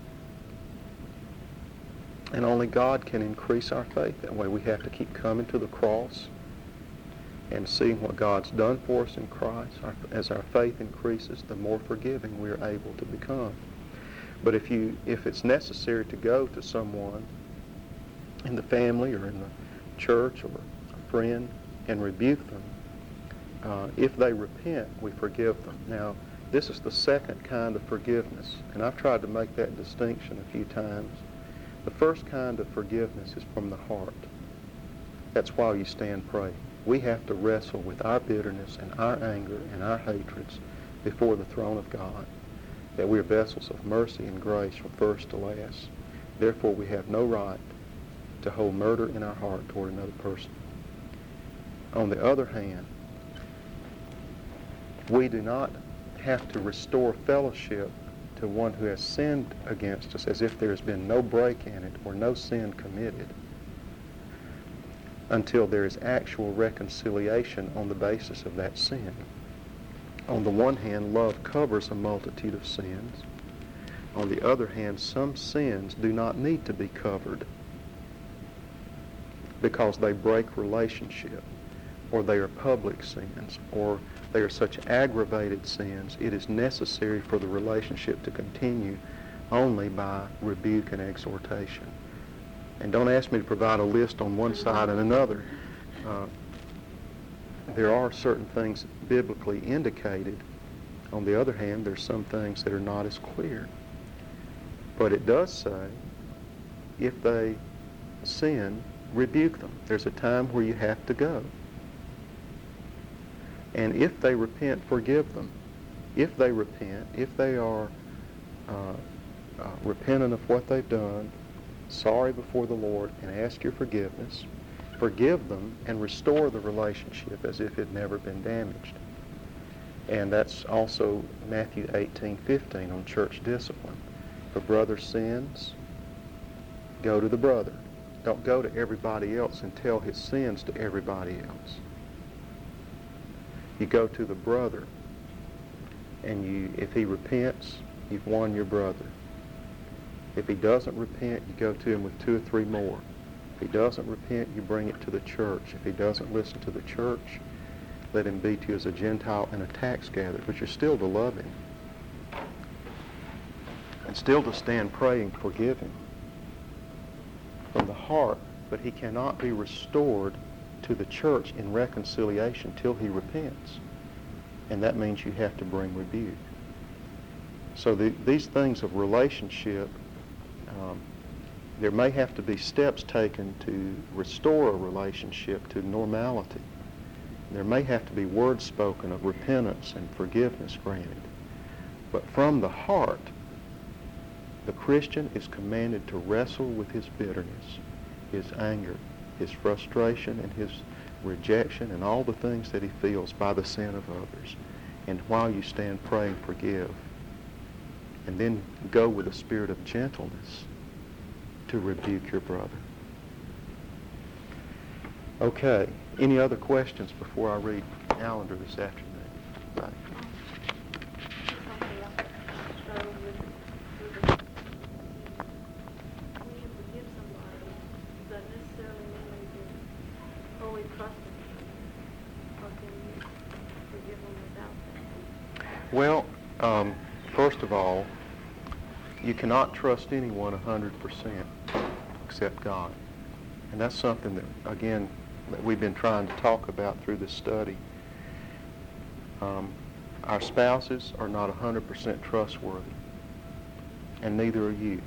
[SPEAKER 1] And only God can increase our faith that way. We have to keep coming to the cross and seeing what God's done for us in Christ. As our faith increases, the more forgiving we are able to become. But if it's necessary to go to someone in the family or in the church or a friend and rebuke them, if they repent, we forgive them. Now, this is the second kind of forgiveness, and I've tried to make that distinction a few times. The first kind of forgiveness is from the heart. That's why you stand praying. We have to wrestle with our bitterness and our anger and our hatreds before the throne of God, that we are vessels of mercy and grace from first to last. Therefore, we have no right to hold murder in our heart toward another person. On the other hand, we do not have to restore fellowship to one who has sinned against us as if there has been no break in it or no sin committed until there is actual reconciliation on the basis of that sin. On the one hand, love covers a multitude of sins. On the other hand, some sins do not need to be covered because they break relationship. or they are public sins, or they are such aggravated sins, it is necessary for the relationship to continue only by rebuke and exhortation. And don't ask me to provide a list on one side and another. There are certain things biblically indicated. On the other hand, there's some things that are not as clear. But it does say, if they sin, rebuke them. There's a time where you have to go. And if they repent, forgive them. If they repent, if they are repentant of what they've done, sorry before the Lord, and ask your forgiveness, forgive them and restore the relationship as if it had never been damaged. And that's also Matthew 18:15 on church discipline. If a brother sins, go to the brother. Don't go to everybody else and tell his sins to everybody else. You go to the brother, and if he repents, you've won your brother. If he doesn't repent, you go to him with 2 or 3 more. If he doesn't repent, you bring it to the church. If he doesn't listen to the church, let him be to you as a Gentile and a tax gatherer. But you're still to love him. And still to stand praying, forgive him from the heart. But he cannot be restored to the church in reconciliation till he repents. And that means you have to bring rebuke. So these things of relationship, there may have to be steps taken to restore a relationship to normality. There may have to be words spoken of repentance and forgiveness granted. But from the heart, the Christian is commanded to wrestle with his bitterness, his anger, his frustration, and his rejection, and all the things that he feels by the sin of others. And while you stand praying, forgive. And then go with a spirit of gentleness to rebuke your brother. Okay, any other questions before I read Allender this afternoon? Right.
[SPEAKER 5] When you forgive somebody, does that necessarily mean that you're wholly trusting them? Or can you forgive them without that?
[SPEAKER 1] Well, first of all, you cannot trust anyone 100% except God. And that's something that, again, that we've been trying to talk about through this study. Our spouses are not 100% trustworthy, and neither are you.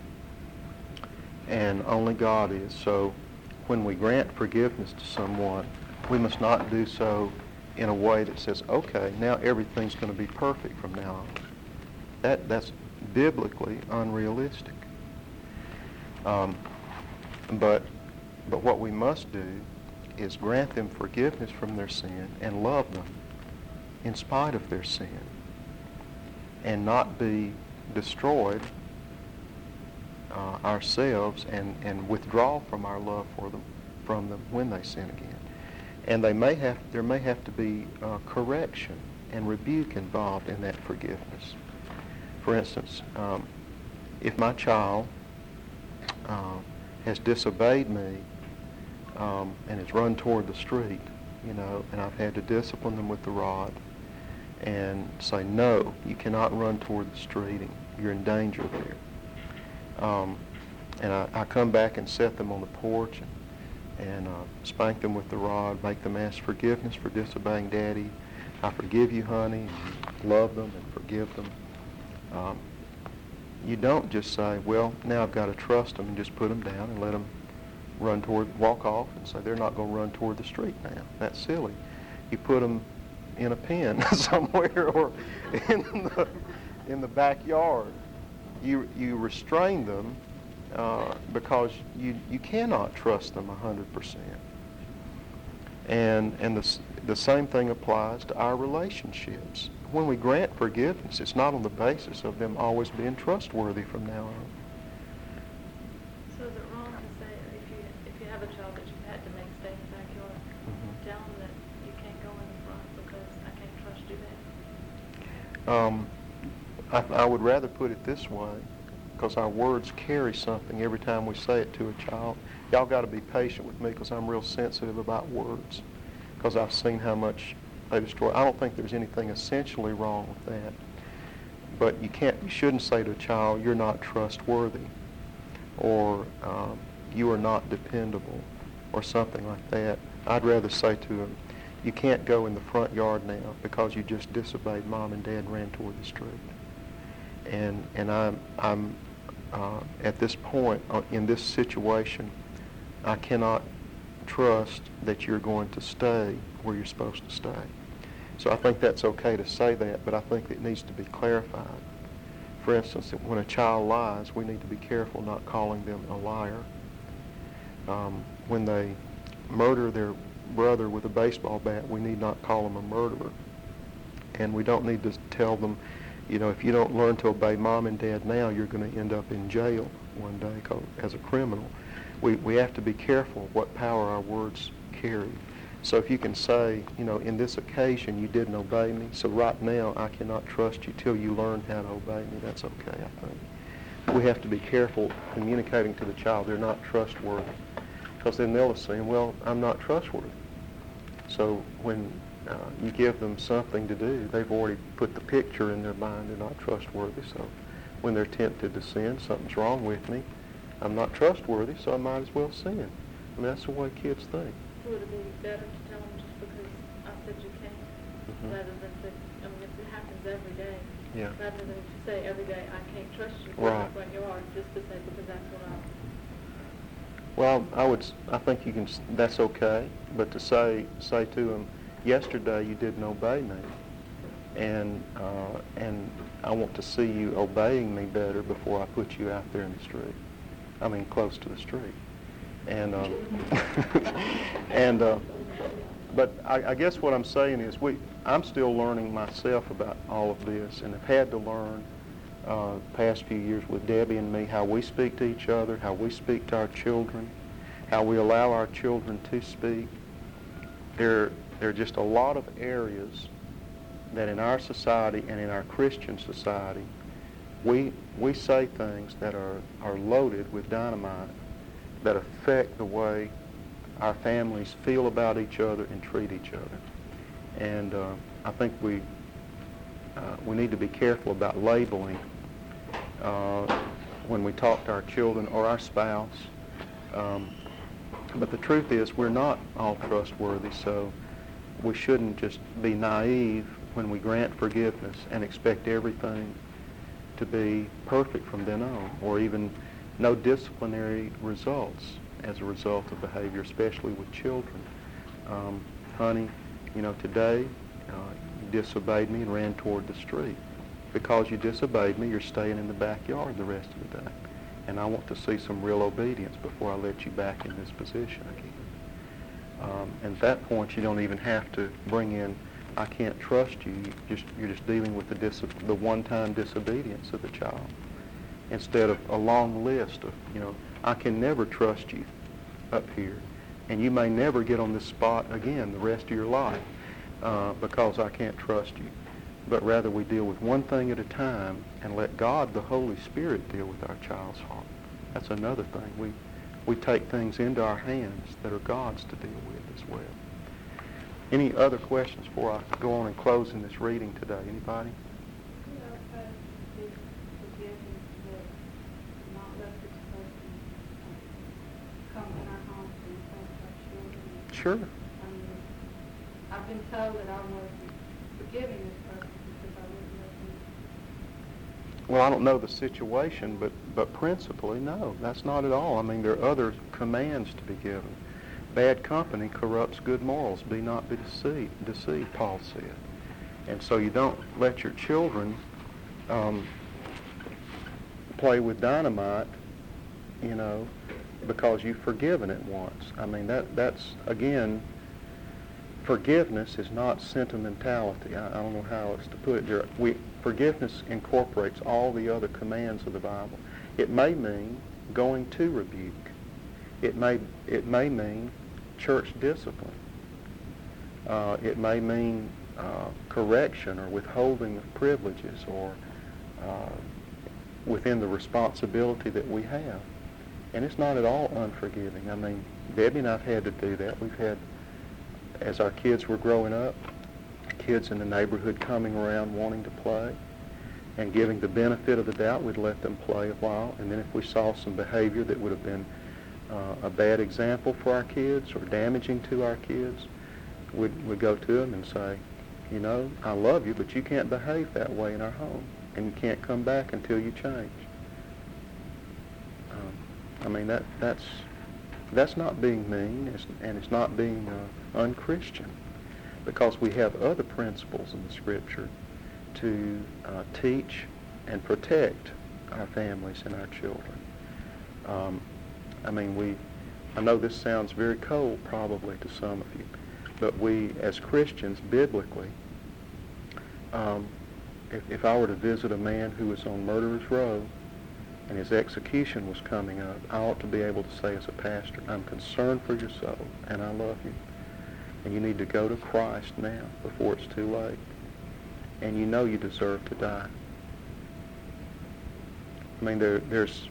[SPEAKER 1] And only God is. So when we grant forgiveness to someone, we must not do so in a way that says, okay, now everything's going to be perfect from now on. That's biblically unrealistic. But what we must do is grant them forgiveness from their sin and love them in spite of their sin, and not be destroyed ourselves and withdraw from our love from them when they sin again. And there may have to be correction and rebuke involved in that forgiveness. For instance, if my child has disobeyed me and has run toward the street, and I've had to discipline them with the rod and say, no, you cannot run toward the street, and you're in danger there. And I come back and set them on the porch and spank them with the rod, make them ask forgiveness for disobeying Daddy. I forgive you, honey, and love them and forgive them. You don't just say, well, now I've got to trust them and just put them down and let them walk off and say they're not going to run toward the street now. That's silly. You put them in a pen somewhere or in the backyard. You restrain them because you cannot trust them 100%. And the same thing applies to our relationships. When we grant forgiveness, it's not on the basis of them always being trustworthy from now on.
[SPEAKER 5] So is it wrong to say if you have a child that you've had to make stay in the backyard, tell them that you can't go in the front because I can't trust you there?
[SPEAKER 1] I would rather put it this way, because our words carry something every time we say it to a child. Y'all got to be patient with me because I'm real sensitive about words. because I've seen how much they destroy. I don't think there's anything essentially wrong with that. But you shouldn't say to a child, you're not trustworthy, or you are not dependable, or something like that. I'd rather say to them, you can't go in the front yard now because you just disobeyed Mom and Dad and ran toward the street. And I'm at this point in this situation, I cannot trust that you're going to stay where you're supposed to stay. So I think that's okay to say that, but I think it needs to be clarified. For instance, when a child lies, we need to be careful not calling them a liar. When they murder their brother with a baseball bat, we need not call them a murderer. And we don't need to tell them, if you don't learn to obey Mom and Dad now, you're going to end up in jail one day as a criminal. We have to be careful what power our words carry. So if you can say, in this occasion you didn't obey me, so right now I cannot trust you till you learn how to obey me, that's okay, I think. We have to be careful communicating to the child they're not trustworthy, because then they'll assume, well, I'm not trustworthy. So when you give them something to do, they've already put the picture in their mind they're not trustworthy. So when they're tempted to sin, something's wrong with me, I'm not trustworthy, so I might as well sin. I mean, that's the way kids think.
[SPEAKER 5] Would it be better to tell them just because I said you can't, rather than say, if it happens every day, rather than to say every day, I can't trust you in the front yard, just to say, because that's what
[SPEAKER 1] Well, I think you can, that's okay, but to say to them, yesterday you didn't obey me, and I want to see you obeying me better before I put you out there in the street. I mean, close to the street. And but I guess what I'm saying is I'm still learning myself about all of this, and have had to learn past few years with Debbie and me how we speak to each other, how we speak to our children, how we allow our children to speak. There are just a lot of areas that in our society and in our Christian society we say things that are loaded with dynamite that affect the way our families feel about each other and treat each other. And I think we need to be careful about labeling when we talk to our children or our spouse. But the truth is we're not all trustworthy, so we shouldn't just be naive when we grant forgiveness and expect everything to be perfect from then on, or even no disciplinary results as a result of behavior, especially with children. Honey, today you disobeyed me and ran toward the street. Because you disobeyed me, you're staying in the backyard the rest of the day. And I want to see some real obedience before I let you back in this position again. And at that point, you don't even have to bring in, I can't trust you. You're just dealing with the one-time disobedience of the child, instead of a long list of, I can never trust you up here, and you may never get on this spot again the rest of your life because I can't trust you. But rather we deal with one thing at a time and let God, the Holy Spirit, deal with our child's heart. That's another thing. We take things into our hands that are God's to deal with as well. Any other questions before I go on and close in this reading today? Anybody? Sure.
[SPEAKER 3] I've been told that I wasn't forgiving this person because I wouldn't let them.
[SPEAKER 1] Well, I don't know the situation, but principally, no, that's not at all. I mean, there are other commands to be given. Bad company corrupts good morals. Be not be deceived, Paul said. And so you don't let your children play with dynamite, because you've forgiven it once. I mean, that's, again, forgiveness is not sentimentality. I don't know how else to put it. Forgiveness incorporates all the other commands of the Bible. It may mean going to rebuke. It may mean church discipline. It may mean correction or withholding of privileges, or within the responsibility that we have. And it's not at all unforgiving. I mean, Debbie and I have had to do that. We've had as our kids were growing up, kids in the neighborhood coming around wanting to play, and giving the benefit of the doubt, we'd let them play a while. And then if we saw some behavior that would have been a bad example for our kids or damaging to our kids, we'd go to them and say, you know, I love you, but you can't behave that way in our home, and you can't come back until you change. I mean, that's not being mean, and it's not being unchristian, because we have other principles in the Scripture to teach and protect our families and our children. I know this sounds very cold probably to some of you, but we as Christians, biblically, if I were to visit a man who was on murderer's row and his execution was coming up, I ought to be able to say as a pastor, I'm concerned for your soul and I love you. And you need to go to Christ now before it's too late. And you know you deserve to die. I mean, there's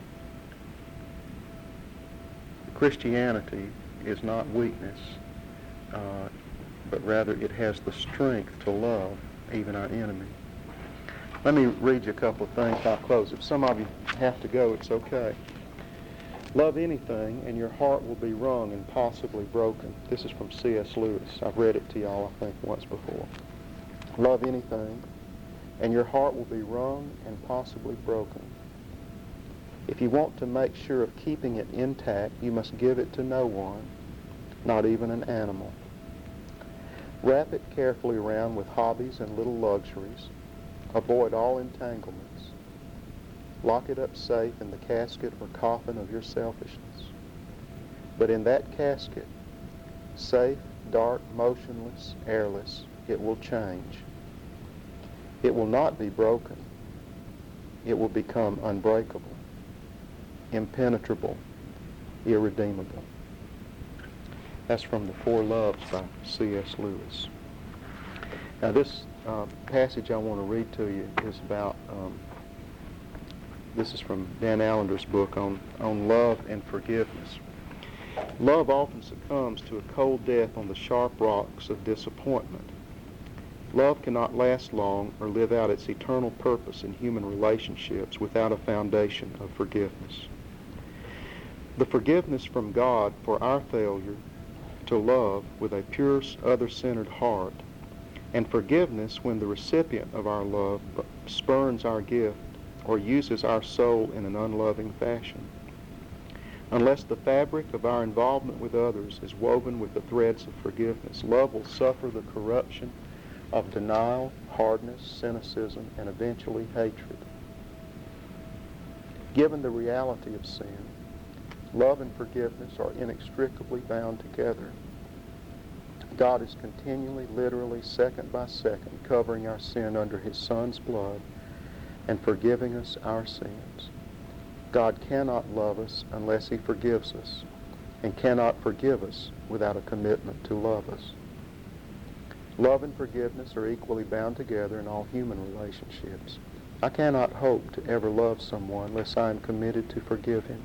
[SPEAKER 1] Christianity is not weakness, but rather it has the strength to love even our enemy. Let me read you a couple of things. I'll close. If some of you have to go, it's okay. Love anything, and your heart will be wrung and possibly broken. This is from C.S. Lewis. I've read it to y'all, I think, once before. Love anything, and your heart will be wrung and possibly broken. If you want to make sure of keeping it intact, you must give it to no one, not even an animal. Wrap it carefully around with hobbies and little luxuries. Avoid all entanglements. Lock it up safe in the casket or coffin of your selfishness. But in that casket, safe, dark, motionless, airless, it will change. It will not be broken. It will become unbreakable, impenetrable, irredeemable. That's from The Four Loves by C.S. Lewis. Now this passage I want to read to you is about, this is from Dan Allender's book on love and forgiveness. Love often succumbs to a cold death on the sharp rocks of disappointment. Love cannot last long or live out its eternal purpose in human relationships without a foundation of forgiveness. The forgiveness from God for our failure to love with a pure, other-centered heart, and forgiveness when the recipient of our love spurns our gift or uses our soul in an unloving fashion. Unless the fabric of our involvement with others is woven with the threads of forgiveness, love will suffer the corruption of denial, hardness, cynicism, and eventually hatred. Given the reality of sin, love and forgiveness are inextricably bound together. God is continually, literally, second by second, covering our sin under His Son's blood and forgiving us our sins. God cannot love us unless He forgives us, and cannot forgive us without a commitment to love us. Love and forgiveness are equally bound together in all human relationships. I cannot hope to ever love someone unless I am committed to forgive him.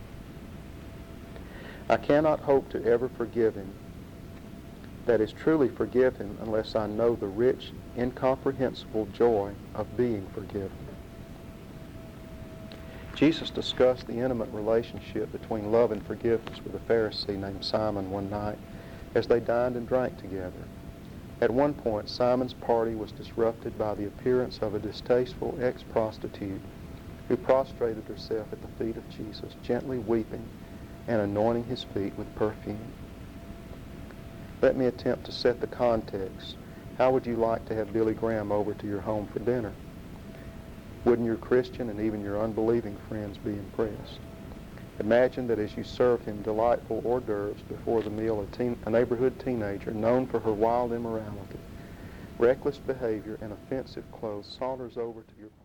[SPEAKER 1] I cannot hope to ever forgive him, that is, truly forgive him, unless I know the rich, incomprehensible joy of being forgiven. Jesus discussed the intimate relationship between love and forgiveness with a Pharisee named Simon one night as they dined and drank together. At one point, Simon's party was disrupted by the appearance of a distasteful ex-prostitute who prostrated herself at the feet of Jesus, gently weeping and anointing his feet with perfume. Let me attempt to set the context. How would you like to have Billy Graham over to your home for dinner? Wouldn't your Christian and even your unbelieving friends be impressed? Imagine that as you serve him delightful hors d'oeuvres before the meal, a neighborhood teenager known for her wild immorality, reckless behavior, and offensive clothes saunters over to your